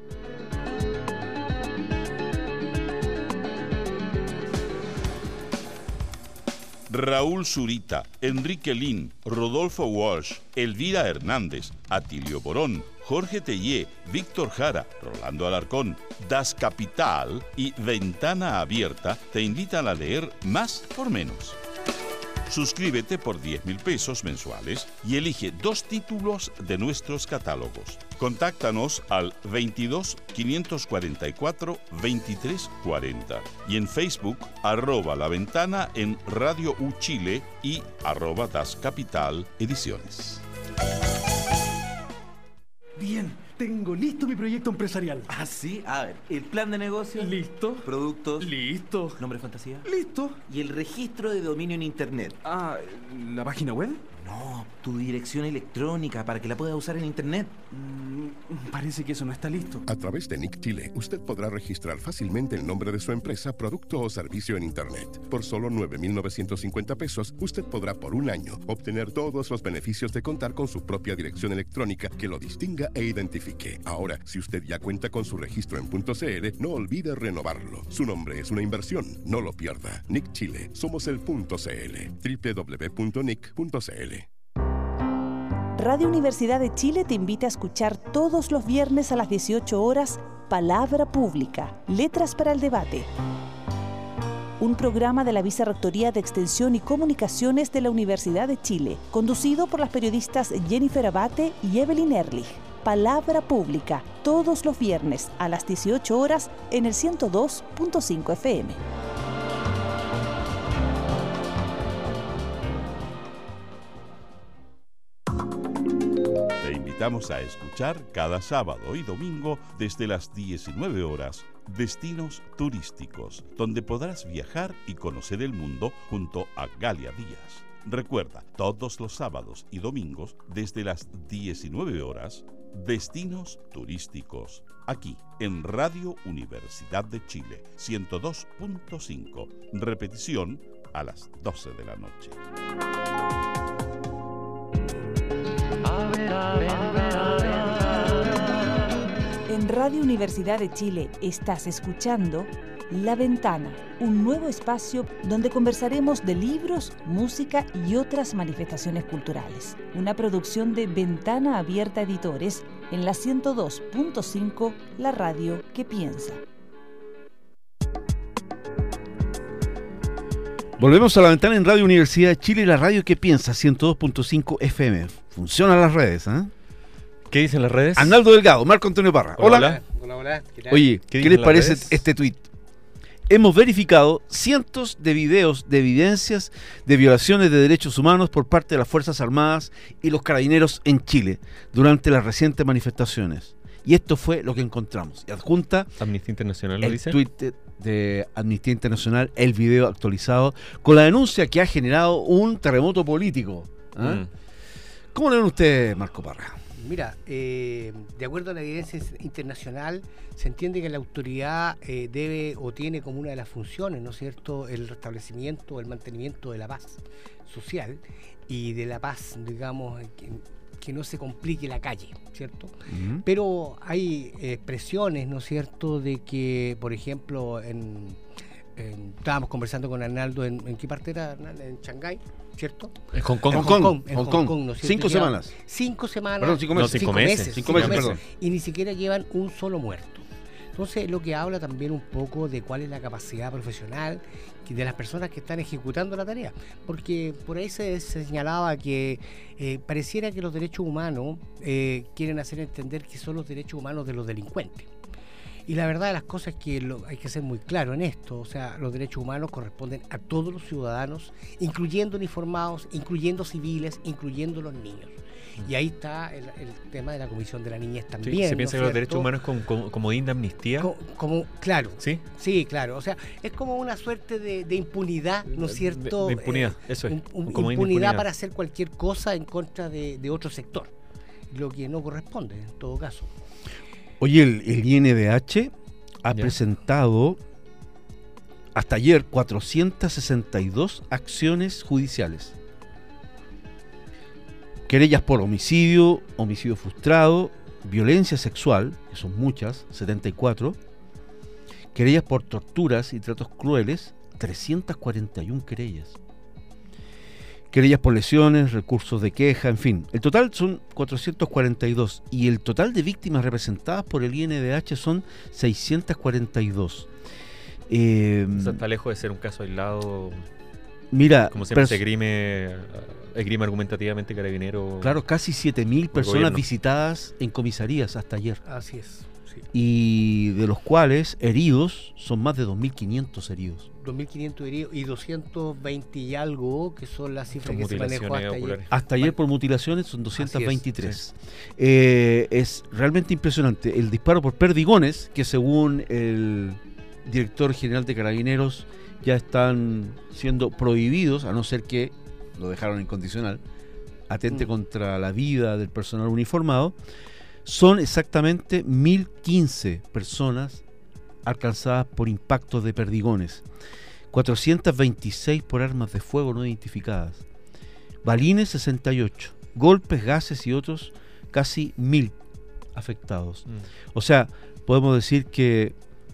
A: Raúl Zurita, Enrique Lin, Rodolfo Walsh, Elvira Hernández, Atilio Borón, Jorge Tellé, Víctor Jara, Rolando Alarcón, Das Capital y Ventana Abierta te invitan a leer Más por Menos. Suscríbete por diez mil pesos mensuales y elige dos títulos de nuestros catálogos. Contáctanos al veintidós, quinientos cuarenta y cuatro, veintitrés cuarenta y en Facebook arroba La Ventana en Radio U Chile y arroba Das Capital Ediciones.
F: Bien, tengo listo mi proyecto empresarial.
G: Ah, sí. A ver, el plan de negocio.
F: Listo.
G: Productos.
F: Listo.
G: Nombre fantasía.
F: Listo.
G: Y el registro de dominio en internet.
F: Ah, ¿la página web?
G: No, tu dirección electrónica para que la puedas usar en internet.
F: Mm, parece que eso no está listo.
H: A través de Nick Chile, usted podrá registrar fácilmente el nombre de su empresa, producto o servicio en internet. Por solo nueve mil novecientos cincuenta pesos, usted podrá por un año obtener todos los beneficios de contar con su propia dirección electrónica que lo distinga e identifique. Ahora, si usted ya cuenta con su registro en .cl, no olvide renovarlo. Su nombre es una inversión, no lo pierda. Nick Chile, somos el .cl. doble u doble u doble u punto nick punto c l.
B: Radio Universidad de Chile te invita a escuchar todos los viernes a las dieciocho horas Palabra Pública, Letras para el Debate. Un programa de la Vicerrectoría de Extensión y Comunicaciones de la Universidad de Chile, conducido por las periodistas Jennifer Abate y Evelyn Ehrlich. Palabra Pública, todos los viernes a las dieciocho horas en el ciento dos punto cinco F M.
A: Te invitamos a escuchar cada sábado y domingo desde las diecinueve horas Destinos Turísticos, donde podrás viajar y conocer el mundo junto a Galia Díaz. Recuerda, todos los sábados y domingos desde las diecinueve horas Destinos Turísticos, aquí en Radio Universidad de Chile, ciento dos punto cinco. Repetición a las doce de la noche.
B: En Radio Universidad de Chile estás escuchando La Ventana, un nuevo espacio donde conversaremos de libros, música y otras manifestaciones culturales. Una producción de Ventana Abierta Editores en la ciento dos punto cinco, la radio que piensa.
C: Volvemos a La Ventana en Radio Universidad de Chile, la radio que piensa, ciento dos punto cinco F M. Funcionan las redes, ¿eh?
I: ¿Qué dicen las redes?
C: Arnaldo Delgado, Marco Antonio Parra.
I: Hola.
C: Hola.
I: Hola, hola. ¿Qué tal?
C: Oye,
I: ¿Qué
C: ¿qué, les
I: dicen las
C: parece
I: redes?
C: este tuit? Hemos verificado cientos de videos de evidencias de violaciones de derechos humanos por parte de las Fuerzas Armadas y los Carabineros en Chile durante las recientes manifestaciones. Y esto fue lo que encontramos. Y adjunta
I: Amnistía Internacional lo
C: el
I: dice.
C: tuit de, de Amnistía Internacional, el video actualizado, con la denuncia que ha generado un terremoto político. ¿Ah?
I: Mm.
C: ¿Cómo lo ven ustedes, Marco Parra?
J: Mira, eh, de acuerdo a la evidencia internacional, se entiende que la autoridad eh, debe o tiene como una de las funciones, ¿no es cierto?, el restablecimiento o el mantenimiento de la paz social y de la paz, digamos, que, que no se complique la calle, ¿cierto? Uh-huh. Pero hay expresiones, ¿no es cierto?, de que, por ejemplo, en, en, estábamos conversando con Arnaldo, ¿en, en qué parte era, Arnaldo? En Shanghái, ¿cierto?
I: En Hong Kong.
C: Hong Kong,
J: Hong Kong, en
C: Hong
J: Hong
C: Kong.
J: Kong, ¿no es cierto?
C: Cinco
J: Llevan
C: semanas.
J: Cinco semanas.
C: Perdón, cinco meses.
I: No, cinco
J: cinco
I: meses.
J: meses.
C: Cinco
J: Cinco
C: meses,
J: meses.
C: perdón.
J: Y ni siquiera llevan un solo muerto. Entonces, lo que habla también un poco de cuál es la capacidad profesional de las personas que están ejecutando la tarea. Porque por ahí se, se señalaba que eh, pareciera que los derechos humanos eh, quieren hacer entender que son los derechos humanos de los delincuentes. Y la verdad de las cosas es que lo, hay que ser muy claro en esto. O sea, los derechos humanos corresponden a todos los ciudadanos, incluyendo uniformados, incluyendo civiles, incluyendo los niños. Y ahí está el, el tema de la Comisión de la Niñez también.
I: Sí, se piensa
J: ¿no
I: que los
J: cierto?
I: derechos humanos con, con, como de amnistía.
J: Co- como, claro.
I: ¿Sí?
J: Sí, claro. O sea, es como una suerte de, de impunidad, ¿no es cierto?
I: De, de impunidad,
J: Eh,
I: eso es.
J: un- un-
I: como de
J: impunidad,
I: impunidad
J: para hacer cualquier cosa en contra de, de otro sector. Lo que no corresponde, en todo caso.
C: Oye, el, el I N D H ha
I: Ya.
C: presentado hasta ayer cuatrocientas sesenta y dos acciones judiciales. Querellas por homicidio, homicidio frustrado, violencia sexual, que son muchas, setenta y cuatro. Querellas por torturas y tratos crueles, trescientas cuarenta y una querellas. Querellas por lesiones, recursos de queja, en fin. El total son cuatrocientos cuarenta y dos y el total de víctimas representadas por el I N D H son seiscientas cuarenta y dos. Eh,
I: O sea, está lejos de ser un caso aislado.
C: Mira,
I: Como siempre
C: pers-
I: se esgrime, esgrime argumentativamente Carabinero.
C: claro, casi siete mil personas
I: gobierno.
C: visitadas en comisarías hasta ayer.
J: Así es. Sí.
C: Y de los cuales heridos son más de dos mil quinientos heridos.
J: dos mil quinientos heridos y doscientos veinte y algo, que son las cifras que se manejó
I: Mutilaciones
J: hasta ayer.
I: oculares.
C: Hasta ayer
J: Bueno,
C: por mutilaciones son doscientos veintitrés.
I: sí.
C: Eh, es realmente impresionante. El disparo por perdigones, que según el director general de Carabineros ya están siendo prohibidos, a no ser que lo dejaron incondicional, atente
J: Mm.
C: contra la vida del personal uniformado. Son exactamente mil quince personas alcanzadas por impactos de perdigones, cuatrocientas veintiséis por armas de fuego no identificadas, balines sesenta y ocho, golpes, gases y otros casi mil afectados.
I: Mm.
C: O sea, podemos decir que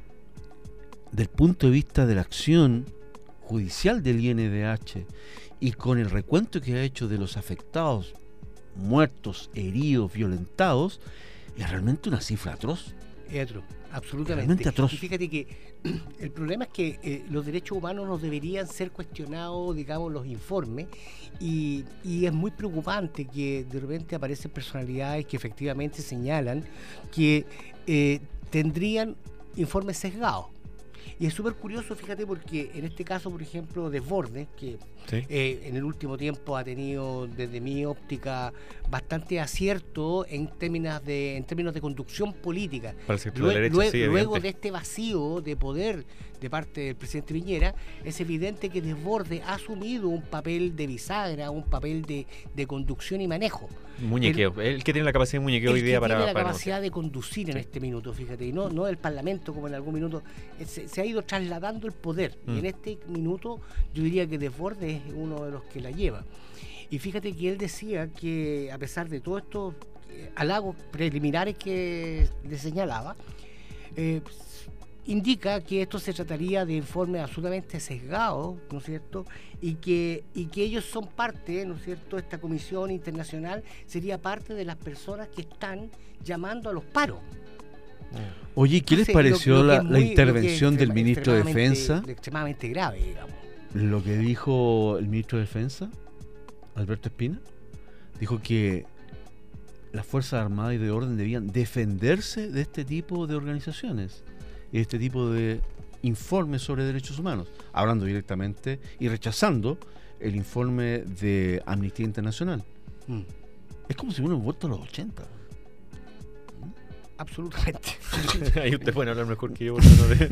C: del punto de vista de la acción judicial del I N D H y con el recuento que ha hecho de los afectados, muertos, heridos, violentados, es realmente una cifra atroz.
J: Es atroz, absolutamente.
C: Realmente atroz.
J: Y fíjate que el problema es que eh, los derechos humanos no deberían ser cuestionados, digamos, los informes, y, y es muy preocupante que de repente aparecen personalidades que efectivamente señalan que eh, tendrían informes sesgados. Y es súper curioso, fíjate, porque en este caso, por ejemplo, Desbordes, que
I: Sí.
J: eh, en el último tiempo ha tenido, desde mi óptica, bastante acierto en términos de, en términos de conducción política.
I: Para el sector
J: Lue-
I: de la derecha,
J: lue-
I: sí,
J: luego
I: evidente.
J: de este vacío de poder de parte del presidente Piñera, es evidente que Desbordes ha asumido un papel de bisagra, un papel de, de conducción y manejo.
I: Muñequeo. El, que tiene la capacidad de muñequeo
J: El
I: hoy
J: que
I: día para.
J: tiene la
I: para
J: capacidad de conducir en
I: Sí.
J: este minuto, fíjate, y no, no el Parlamento como en algún minuto, eh, se, se ha ido trasladando el poder,
I: Mm.
J: y en este minuto yo diría que Desbordes es uno de los que la lleva. Y fíjate que él decía que a pesar de todos estos eh, halagos preliminares que le señalaba, eh, indica que esto se trataría de informes absolutamente sesgados, ¿no es cierto? Y que, y que ellos son parte, ¿no es cierto? Esta comisión internacional sería parte de las personas que están llamando a los paros.
C: Oye, ¿qué les
J: Entonces,
C: pareció
J: lo- lo que
C: la,
J: es
C: la
J: muy- lo que es
C: intervención del
J: extrema-
C: ministro de
J: extremadamente-
C: Defensa?
J: Extremadamente grave, digamos.
C: Lo que dijo el ministro de Defensa, Alberto Espina, dijo que las Fuerzas Armadas y de Orden debían defenderse de este tipo de organizaciones y de este tipo de informes sobre derechos humanos, hablando directamente y rechazando el informe de Amnistía Internacional.
J: Mm.
C: Es como si hubiéramos vuelto a los ochenta.
J: Absolutamente.
I: Ahí ustedes pueden hablar mejor que yo, por lo menos, de,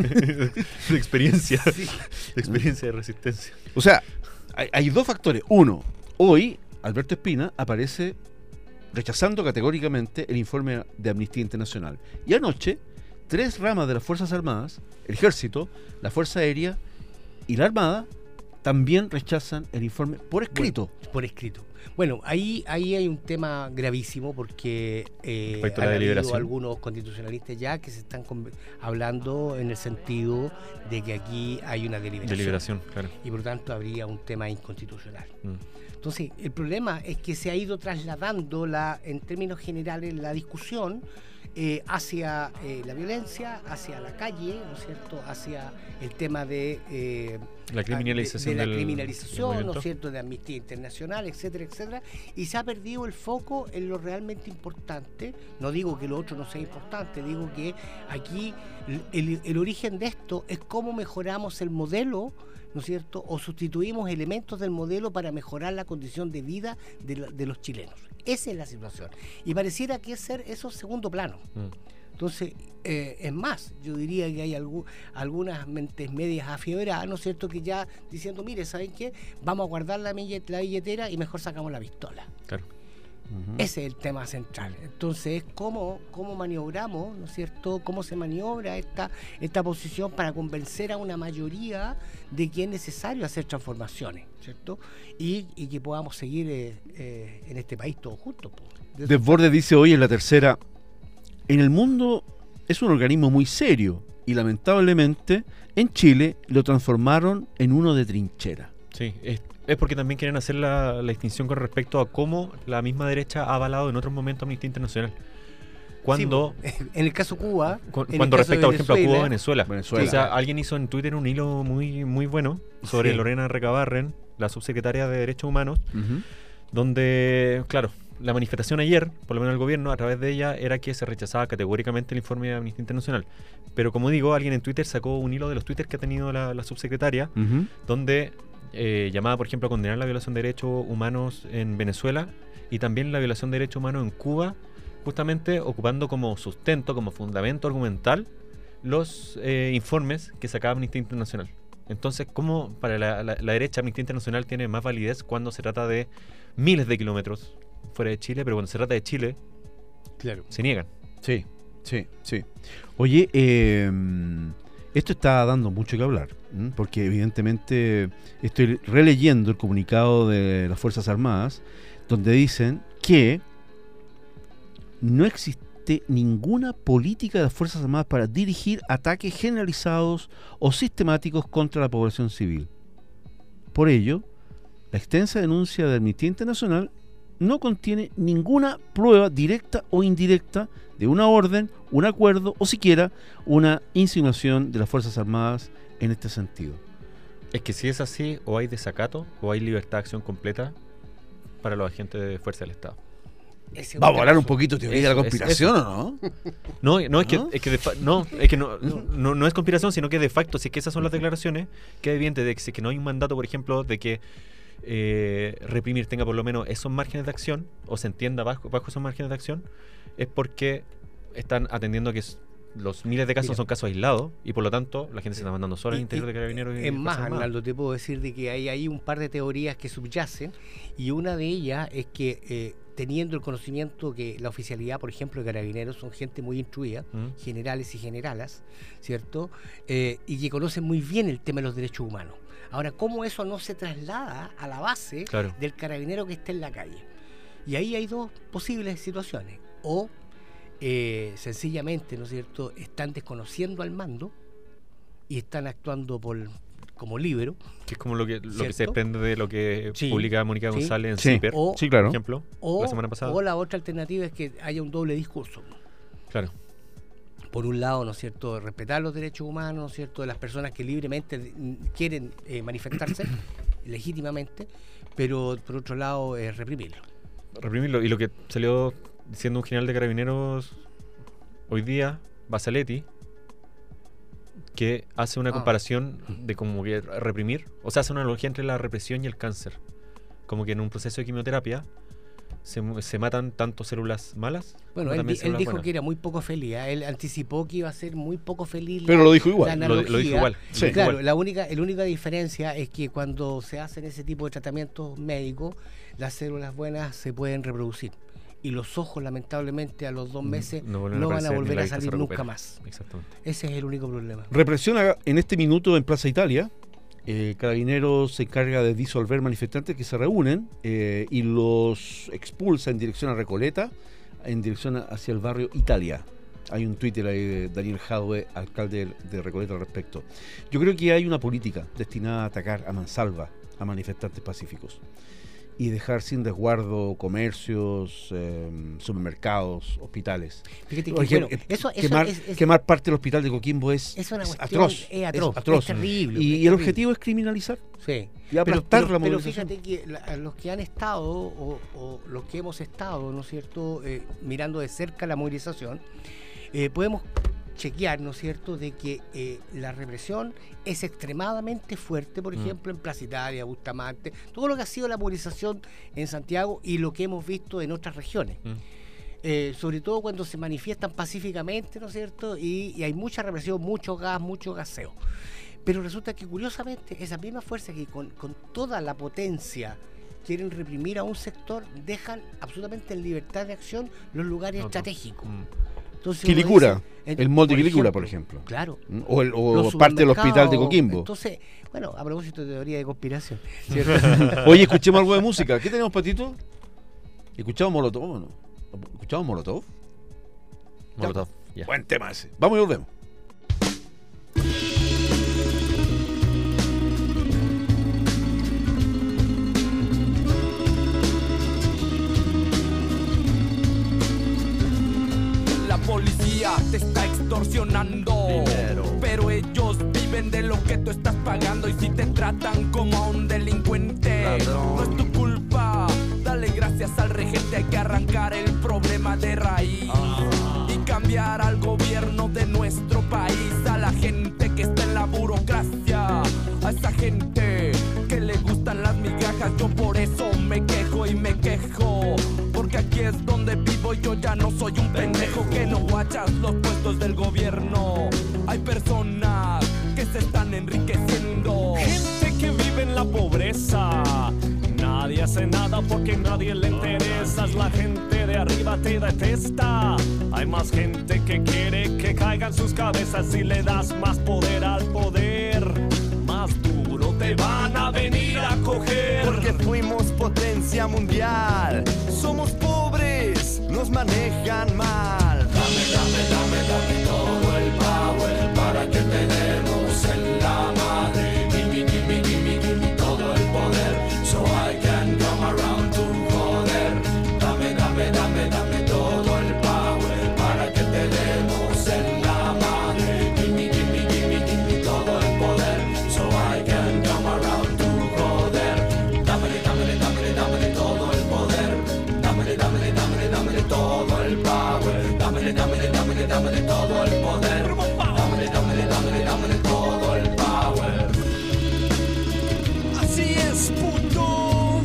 I: de experiencia.
J: Sí.
I: De experiencia de resistencia.
C: O sea, hay, hay dos factores. Uno, hoy Alberto Espina aparece rechazando categóricamente el informe de Amnistía Internacional. Y anoche, tres ramas de las Fuerzas Armadas, el Ejército, la Fuerza Aérea y la Armada, también rechazan el informe por escrito.
J: Bueno, por escrito. Bueno, ahí, ahí hay un tema gravísimo porque eh,
I: Respecto a la
J: han habido
I: deliberación.
J: algunos constitucionalistas ya que se están conv- hablando en el sentido de que aquí hay una deliberación.
I: Deliberación, claro.
J: Y por lo tanto habría un tema inconstitucional.
I: Mm.
J: Entonces, el problema es que se ha ido trasladando la, en términos generales la discusión eh, hacia eh, la violencia, hacia la calle, ¿no es cierto? Hacia el tema de eh,
I: La criminalización
J: de, de la
I: del-
J: criminalización,
I: del
J: ¿no
I: movimiento.
J: es cierto?, de Amnistía Internacional, etcétera, etcétera, y se ha perdido el foco en lo realmente importante. No digo que lo otro no sea importante, digo que aquí el, el origen de esto es cómo mejoramos el modelo, ¿no es cierto?, o sustituimos elementos del modelo para mejorar la condición de vida de, la- de los chilenos. Esa es la situación. Y pareciera que es ser eso segundo plano.
I: Mm.
J: Entonces, eh, es más, yo diría que hay algu- algunas mentes medias afiebradas, ¿no es cierto?, que ya diciendo, mire, ¿saben qué? Vamos a guardar la, millet- la billetera y mejor sacamos la pistola.
I: Claro.
C: Ujú.
J: Ese es el tema central. Entonces, ¿cómo, cómo maniobramos, ¿no es cierto? ¿Cómo se maniobra esta, esta posición para convencer a una mayoría de que es necesario hacer transformaciones, ¿cierto? Y, y que podamos seguir eh, eh, en este país todos juntos. Pues. De eso-
C: Desbordes dice hoy en la tercera, en el mundo es un organismo muy serio y lamentablemente en Chile lo transformaron en uno de trinchera.
I: Sí, es, es porque también quieren hacer la, la distinción con respecto a cómo la misma derecha ha avalado en otros momentos Amnistía Internacional. Cuando,
J: Sí, en el caso Cuba,
I: cu-
J: en el
I: cuando
J: caso de
I: respecta, por ejemplo, a Cuba o
J: Venezuela,
I: Venezuela.
C: Venezuela.
I: O sea, alguien hizo en Twitter un hilo muy muy bueno sobre
J: Sí.
I: Lorena Recabarren la subsecretaria de Derechos Humanos,
C: Ujú.
I: donde, claro, la manifestación ayer, por lo menos el gobierno, a través de ella, era que se rechazaba categóricamente el informe de Amnistía Internacional. Pero como digo, alguien en Twitter sacó un hilo de los twitters que ha tenido la, la subsecretaria,
C: Ujú.
I: donde eh, llamaba, por ejemplo, a condenar la violación de derechos humanos en Venezuela y también la violación de derechos humanos en Cuba, justamente ocupando como sustento, como fundamento argumental, los eh, informes que sacaba Amnistía Internacional. Entonces, ¿cómo para la, la- la derecha Amnistía Internacional tiene más validez cuando se trata de miles de kilómetros fuera de Chile, pero cuando se trata de Chile,
J: Claro.
I: se niegan?
C: Sí, sí, sí. Oye, eh, esto está dando mucho que hablar, ¿m? Porque evidentemente estoy releyendo el comunicado de las Fuerzas Armadas, donde dicen que no existe ninguna política de las Fuerzas Armadas para dirigir ataques generalizados o sistemáticos contra la población civil. Por ello, la extensa denuncia de Amnistía Internacional no contiene ninguna prueba directa o indirecta de una orden, un acuerdo o siquiera una insinuación de las Fuerzas Armadas en este sentido.
I: Es que si es así, o hay desacato o hay libertad de acción completa para los agentes de fuerza del Estado.
J: Ese es
C: Vamos a hablar un
J: caso.
C: poquito de teoría de la
I: Eso,
C: conspiración,
I: eso.
C: ¿o no?
I: No, no es que,
C: ¿No?
I: es que de fa- no, es que no, no, no es conspiración, sino que de facto, si es que esas son las declaraciones, queda evidente de que si es que no hay un mandato, por ejemplo, de que eh, reprimir tenga por lo menos esos márgenes de acción, o se entienda bajo, bajo esos márgenes de acción, es porque están atendiendo que es- los miles de casos
J: Mira.
I: son casos aislados y por lo tanto la gente se está mandando sola al
J: Y-
I: interior
J: y-
I: de Carabineros y
J: Es más,
I: Fuerzas Armadas.
J: Arnaldo, te puedo decir de que hay, hay un par de teorías que subyacen y una de ellas es que eh, teniendo el conocimiento que la oficialidad, por ejemplo, de Carabineros son gente muy instruida,
I: ¿Mm?
J: generales y generalas, ¿cierto? Eh, y que conocen muy bien el tema de los derechos humanos. Ahora, ¿cómo eso no se traslada a la base
I: Claro.
J: del carabinero que está en la calle? Y ahí hay dos posibles situaciones. O eh, sencillamente, ¿no es cierto?, están desconociendo al mando y están actuando por como libero.
I: Que es como lo que, lo que se
J: ¿Cierto?
I: desprende de lo que
J: Sí,
I: publica Mónica
J: sí.
I: González en
C: Sí.
I: Ciper,
J: O-
C: Sí, claro.
I: por ejemplo,
J: O,
I: la semana pasada.
J: o la otra alternativa es que haya un doble discurso.
I: Claro.
J: Por un lado, ¿no es cierto?, respetar los derechos humanos, ¿no es cierto?, de las personas que libremente mm, quieren eh, manifestarse legítimamente, pero por otro lado, eh, reprimirlo.
I: Reprimirlo. Y lo que salió diciendo un general de Carabineros hoy día, Basaletti, que hace una
J: Ah.
I: comparación de como que reprimir, o sea, hace una analogía entre la represión y el cáncer. Como que en un proceso de quimioterapia se, mu- se matan tanto células malas
J: Bueno,
I: como
J: él,
I: también
J: di- él
I: células
J: dijo
I: buenas.
J: que era muy poco feliz. ¿eh? Él anticipó que iba a ser muy poco feliz. la-
C: Pero lo dijo igual.
J: la
I: Lo, lo dijo
J: analogía.
I: igual.
C: Sí.
I: lo dijo
J: Claro,
I: igual.
J: la única, la única diferencia es que cuando se hacen ese tipo de tratamientos médicos, las células buenas se pueden reproducir. Y los ojos, lamentablemente, a los dos meses no,
I: vuelven
J: van a
I: aparecer, ni
J: volver
I: la
J: a
I: vista se
J: salir nunca
I: recupera.
J: más.
I: Exactamente.
J: Ese es el único problema.
C: Represión a- en este minuto en Plaza Italia. Eh, Carabineros se encarga de disolver manifestantes que se reúnen eh, y los expulsa en dirección a Recoleta, en dirección a- hacia el barrio Italia. Hay un Twitter ahí de Daniel Jadwe, alcalde de- de Recoleta, al respecto. Yo creo que hay una política destinada a atacar a mansalva a manifestantes pacíficos y dejar sin resguardo comercios, eh, supermercados, hospitales.
J: Fíjate que,
C: Por ejemplo,
J: bueno,
C: eh,
J: eso, eso
C: quemar,
J: es, es-
C: quemar parte del hospital de Coquimbo es,
J: es una
C: es
J: cuestión
C: atroz.
J: es atroz,
C: es atroz.
J: es terrible.
C: Y,
J: es
C: y el
J: terrible.
C: objetivo es criminalizar
J: Sí.
C: y
J: Pero,
C: aplastar
J: pero-
C: la
J: pero
C: movilización.
J: fíjate que la- los que han estado o, o los que hemos estado, ¿no es cierto?, eh, mirando de cerca la movilización, eh, podemos chequear, ¿no es cierto?, de que eh, la represión es extremadamente fuerte, por
I: Mm.
J: ejemplo, en Plaza Italia, Bustamante, todo lo que ha sido la movilización en Santiago y lo que hemos visto en otras regiones.
I: Mm.
J: Eh, sobre todo cuando se manifiestan pacíficamente, ¿no es cierto?, y, y hay mucha represión, mucho gas, mucho gaseo. Pero resulta que curiosamente esa misma fuerza que con, con toda la potencia quieren reprimir a un sector, dejan absolutamente en libertad de acción los lugares
I: Otro.
J: estratégicos.
I: Mm.
J: Entonces uno
C: Quilicura,
J: dice,
C: el mall de
J: por
C: Quilicura, por ejemplo.
J: Claro.
C: ¿Mm? O, el- o
J: Los
C: parte del hospital de
J: supermercados.
C: Coquimbo.
J: Entonces, bueno, a propósito de teoría de conspiración, ¿cierto?
C: Oye, escuchemos algo de música. ¿Qué tenemos, Patito? ¿Escuchamos Molotov o no? ¿Escuchamos Molotov?
I: Molotov. Ya.
C: Buen tema ese. Vamos y volvemos.
E: La policía te está extorsionando, pero ellos viven de lo
K: lo que tú estás pagando. Y si te tratan como a un delincuente, ladrón, no es tu culpa. Dale gracias al regente, hay que arrancar el problema de raíz y cambiar al gobierno de nuestro país. A la gente que está en la burocracia, a esa gente que le gustan las migajas. Yo por eso me quejo y me quejo, porque aquí es donde vivo y yo ya no soy un pendejo que no guachas los puestos del gobierno. Hay personas que se están enriqueciendo,
L: gente que vive en la pobreza. Nadie hace nada porque nadie le interesa. La gente de arriba te detesta. Hay más gente que quiere que caigan sus cabezas. Si le das más poder al poder, más duro te van a venir a coger.
M: Porque fuimos potencia mundial. Somos pobres, nos manejan mal.
E: Dame, dame, dame, dame todo el power para que te demos en la madre. Gimme, gimme, gimme, gimme todo el poder, so I can come around to joder. Dame, dame, dame, dame todo el power para que te demos en la madre. Gimme, gimme, gimme, gimme todo el poder, so I can come around to joder. Dámele, dámele, dámele, dámele todo el poder. Dámele, dámele, dámele, dámele todo el power. Dámele, dámele, dámele, dámele todo el poder. Dámele, dámele, dámele, dámele todo el power.
M: Así es, puto.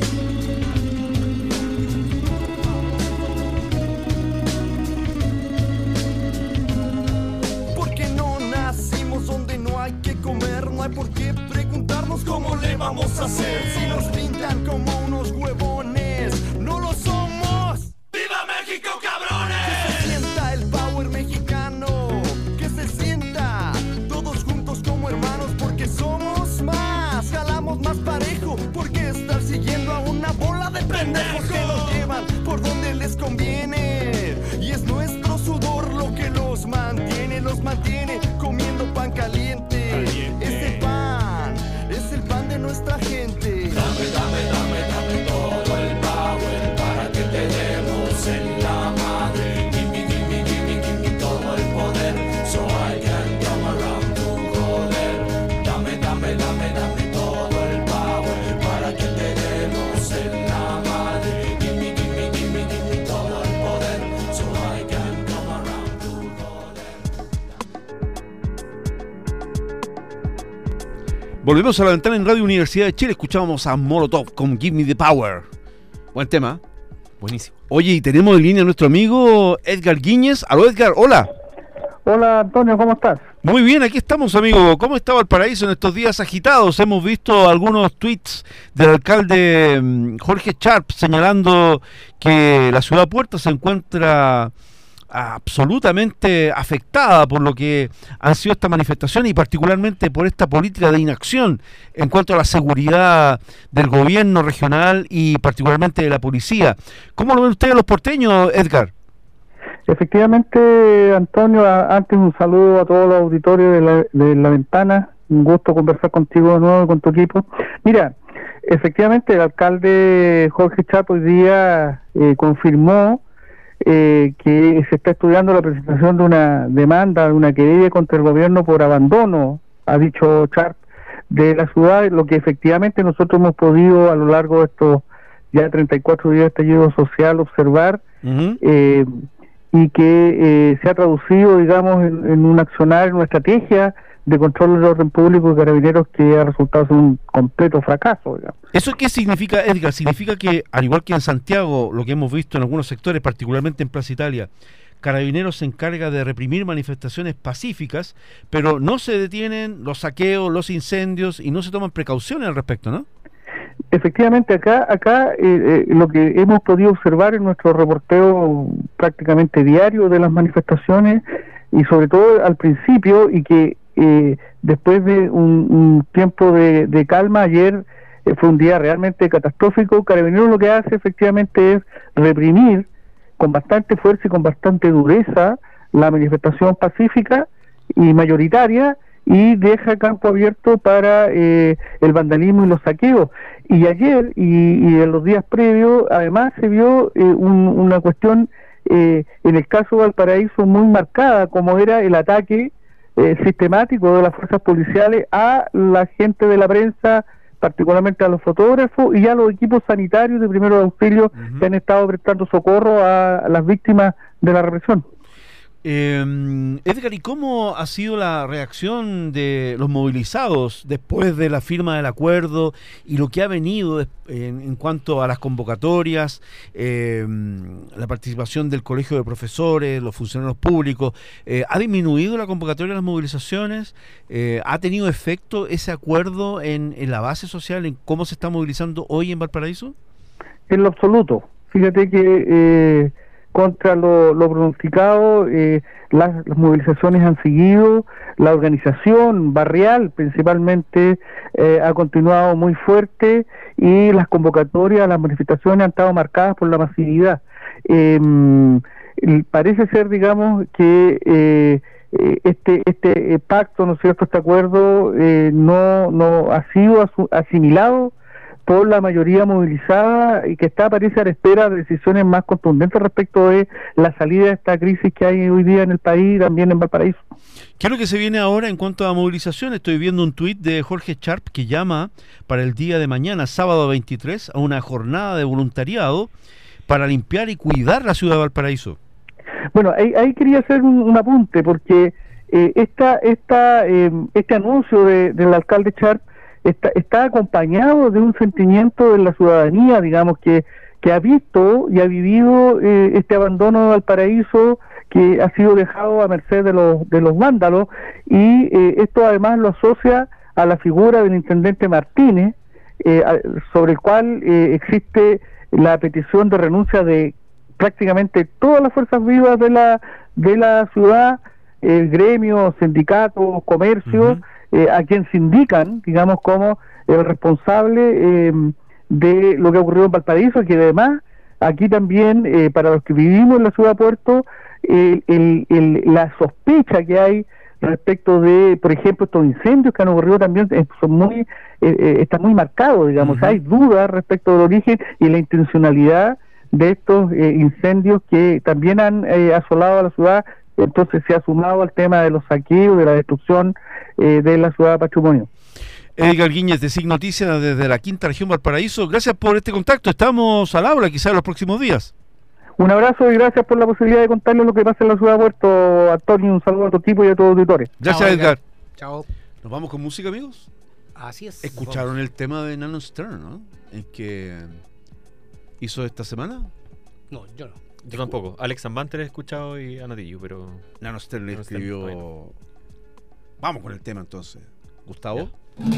M: Porque no nacimos donde no hay que comer. No hay por qué preguntarnos cómo le vamos a hacer. Si nos pintan como unos huevones, no lo somos.
E: ¡Viva México, cabrones!
M: Que se sienta el power mexicano, que se sienta todos juntos como hermanos, porque somos más, jalamos más parejo, porque estar siguiendo a una bola de pendejos que nos llevan por donde les conviene. Y es nuestro sudor lo que los mantiene, los mantiene comiendo pan caliente. caliente. Ese pan es el pan de nuestra gente.
E: Dame, dame, dame, dame todo el power para que te demos en la madre. Gimme, gimme, gimme, gimme todo el poder, so I can come around to joder. Dame, dame, dame, dame todo el power para que te demos en la madre. Gimme, gimme, gimme, gimme todo el poder, so I can come around to joder.
C: Volvemos a la ventana en Radio Universidad de Chile. Escuchábamos a Molotov con Give Me the Power. Buen tema.
I: Buenísimo.
C: Oye, y tenemos en línea a nuestro amigo Edgar Guíñez. Aló, Edgar, hola.
N: Hola, Antonio, ¿cómo estás?
C: Muy bien, aquí estamos, amigo. ¿Cómo está Valparaíso en estos días agitados? Hemos visto algunos tweets del alcalde mm, Jorge Sharp señalando que la ciudad Puerto se encuentra absolutamente afectada por lo que han sido estas manifestaciones y particularmente por esta política de inacción en cuanto a la seguridad del gobierno regional y particularmente de la policía. ¿Cómo lo ven ustedes los porteños, Edgar?
N: Efectivamente, Antonio, a, antes un saludo a todos los auditorios de la, de la ventana. Un gusto conversar contigo de nuevo y con tu equipo. Mira, efectivamente el alcalde Jorge Sharp hoy día eh, confirmó Eh, que se está estudiando la presentación de una demanda, de una querella contra el gobierno por abandono, ha dicho Sharp, de la ciudad, lo que efectivamente nosotros hemos podido a lo largo de estos ya treinta y cuatro días de estallido social observar, uh-huh. eh, y que eh, se ha traducido, digamos, en, en un accionar, en una estrategia de control del orden público y carabineros que ha resultado ser un completo fracaso, digamos.
C: ¿Eso qué significa, Edgar? Significa que, al igual que en Santiago, lo que hemos visto en algunos sectores, particularmente en Plaza Italia, Carabineros se encarga de reprimir manifestaciones pacíficas, pero no se detienen los saqueos, los incendios y no se toman precauciones al respecto, ¿no?
N: Efectivamente, acá acá eh, eh, lo que hemos podido observar en nuestro reporteo prácticamente diario de las manifestaciones y sobre todo al principio y que eh, después de un, un tiempo de, de calma, ayer eh, fue un día realmente catastrófico. Carabineros lo que hace efectivamente es reprimir con bastante fuerza y con bastante dureza la manifestación pacífica y mayoritaria y deja campo abierto para eh, el vandalismo y los saqueos. Y ayer y, y en los días previos además se vio eh, un, una cuestión eh, en el caso de Valparaíso muy marcada, como era el ataque eh, sistemático de las fuerzas policiales a la gente de la prensa, particularmente a los fotógrafos y a los equipos sanitarios de primeros auxilios uh-huh. que han estado prestando socorro a, a las víctimas de la represión.
C: Eh, Edgar, ¿y cómo ha sido la reacción de los movilizados después de la firma del acuerdo y lo que ha venido en, en cuanto a las convocatorias, eh, la participación del colegio de profesores, los funcionarios públicos? Eh, ¿Ha disminuido la convocatoria de las movilizaciones? Eh, ¿Ha tenido efecto ese acuerdo en, en la base social, en cómo se está movilizando hoy en Valparaíso? En lo absoluto. Fíjate que... Eh... contra lo, lo pronosticado, eh, las, las movilizaciones han seguido, la organización barrial principalmente eh, ha continuado muy fuerte y las convocatorias, las manifestaciones han estado marcadas por la masividad. Eh, parece ser, digamos, que eh, este este eh, pacto, ¿no es cierto?, este acuerdo eh, no, no ha sido asu- asimilado por la mayoría movilizada y que está, parece, a la espera de decisiones más contundentes respecto de la salida de esta crisis que hay hoy día en el país y también en Valparaíso. ¿Qué es lo que se viene ahora en cuanto a movilización? Estoy viendo un tuit de Jorge Sharp que llama para el día de mañana, sábado veintitrés, a una jornada de voluntariado para limpiar y cuidar la ciudad de Valparaíso. Bueno, ahí, ahí quería hacer un, un apunte, porque eh, esta, esta, eh, este anuncio de, del alcalde Sharp Está, está acompañado de un sentimiento de la ciudadanía, digamos, que, que ha visto y ha vivido eh, este abandono de Valparaíso que ha sido dejado a merced de los, de los vándalos, y eh, esto además lo asocia a la figura del intendente Martínez, eh, sobre el cual eh, existe la petición de renuncia de prácticamente todas las fuerzas vivas de la, de la ciudad, el gremio, sindicatos, comercios, uh-huh. Eh, a quien se indican, digamos, como el responsable eh, de lo que ocurrió en Valparaíso, que además aquí también, eh, para los que vivimos en la ciudad de Puerto, eh, el, el, la sospecha que hay respecto de, por ejemplo, estos incendios que han ocurrido también eh, son muy, eh, eh, está muy marcado, digamos, uh-huh. hay dudas respecto del origen y la intencionalidad de estos eh, incendios que también han eh, asolado a la ciudad. Entonces se ha sumado al tema de los saqueos, de la destrucción eh, de la ciudad de patrimonio. Edgar Guíñez, de S I G Noticias, desde la quinta región Valparaíso. Gracias por este contacto. Estamos al habla quizás en los próximos días. Un abrazo y gracias por la posibilidad de contarles lo que pasa en la ciudad de Puerto. Antonio, un saludo a tu equipo y a todos los auditores. Gracias, Edgar. Edgar.
J: Chao.
C: ¿Nos vamos con música, amigos?
J: Así es.
C: ¿Escucharon el tema de Nano Stern, no? ¿El que hizo esta semana?
J: No, yo no.
I: Yo tampoco. Alex Zambanter he escuchado y Anatillo, pero...
C: Nano Stern le escribió... Stern, vamos con el tema entonces. Gustavo.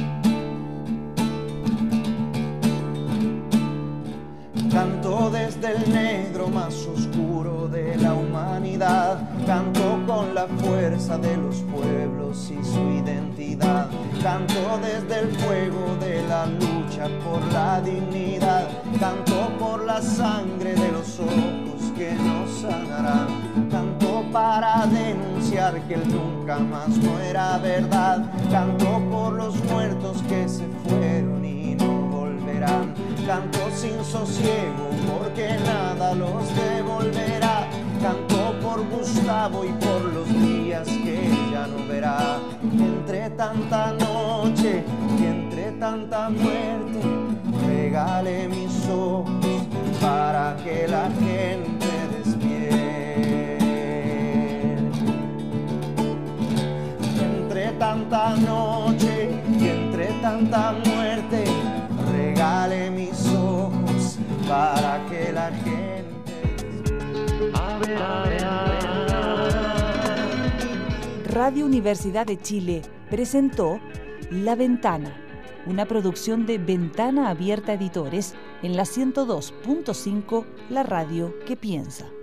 O: Canto desde el negro más oscuro de la humanidad. Canto con la fuerza de los pueblos y su identidad. Canto desde el fuego de la lucha por la dignidad. Canto por la sangre de los ojos que nos sanarán. Canto para denunciar que el nunca más no era verdad. Canto por los muertos que se fueron y no volverán. Canto sin sosiego porque nada los devolverá. Canto por Gustavo y por los días que ya no verá. Entre tanta noche y entre tanta muerte, regale mis ojos para que la gente despierte. Entre tanta noche y entre tanta muerte, regale mis ojos para que la gente a ver, a ver, a ver.
B: Radio Universidad de Chile presentó La Ventana, una producción de Ventana Abierta Editores en la ciento dos punto cinco, la radio que piensa.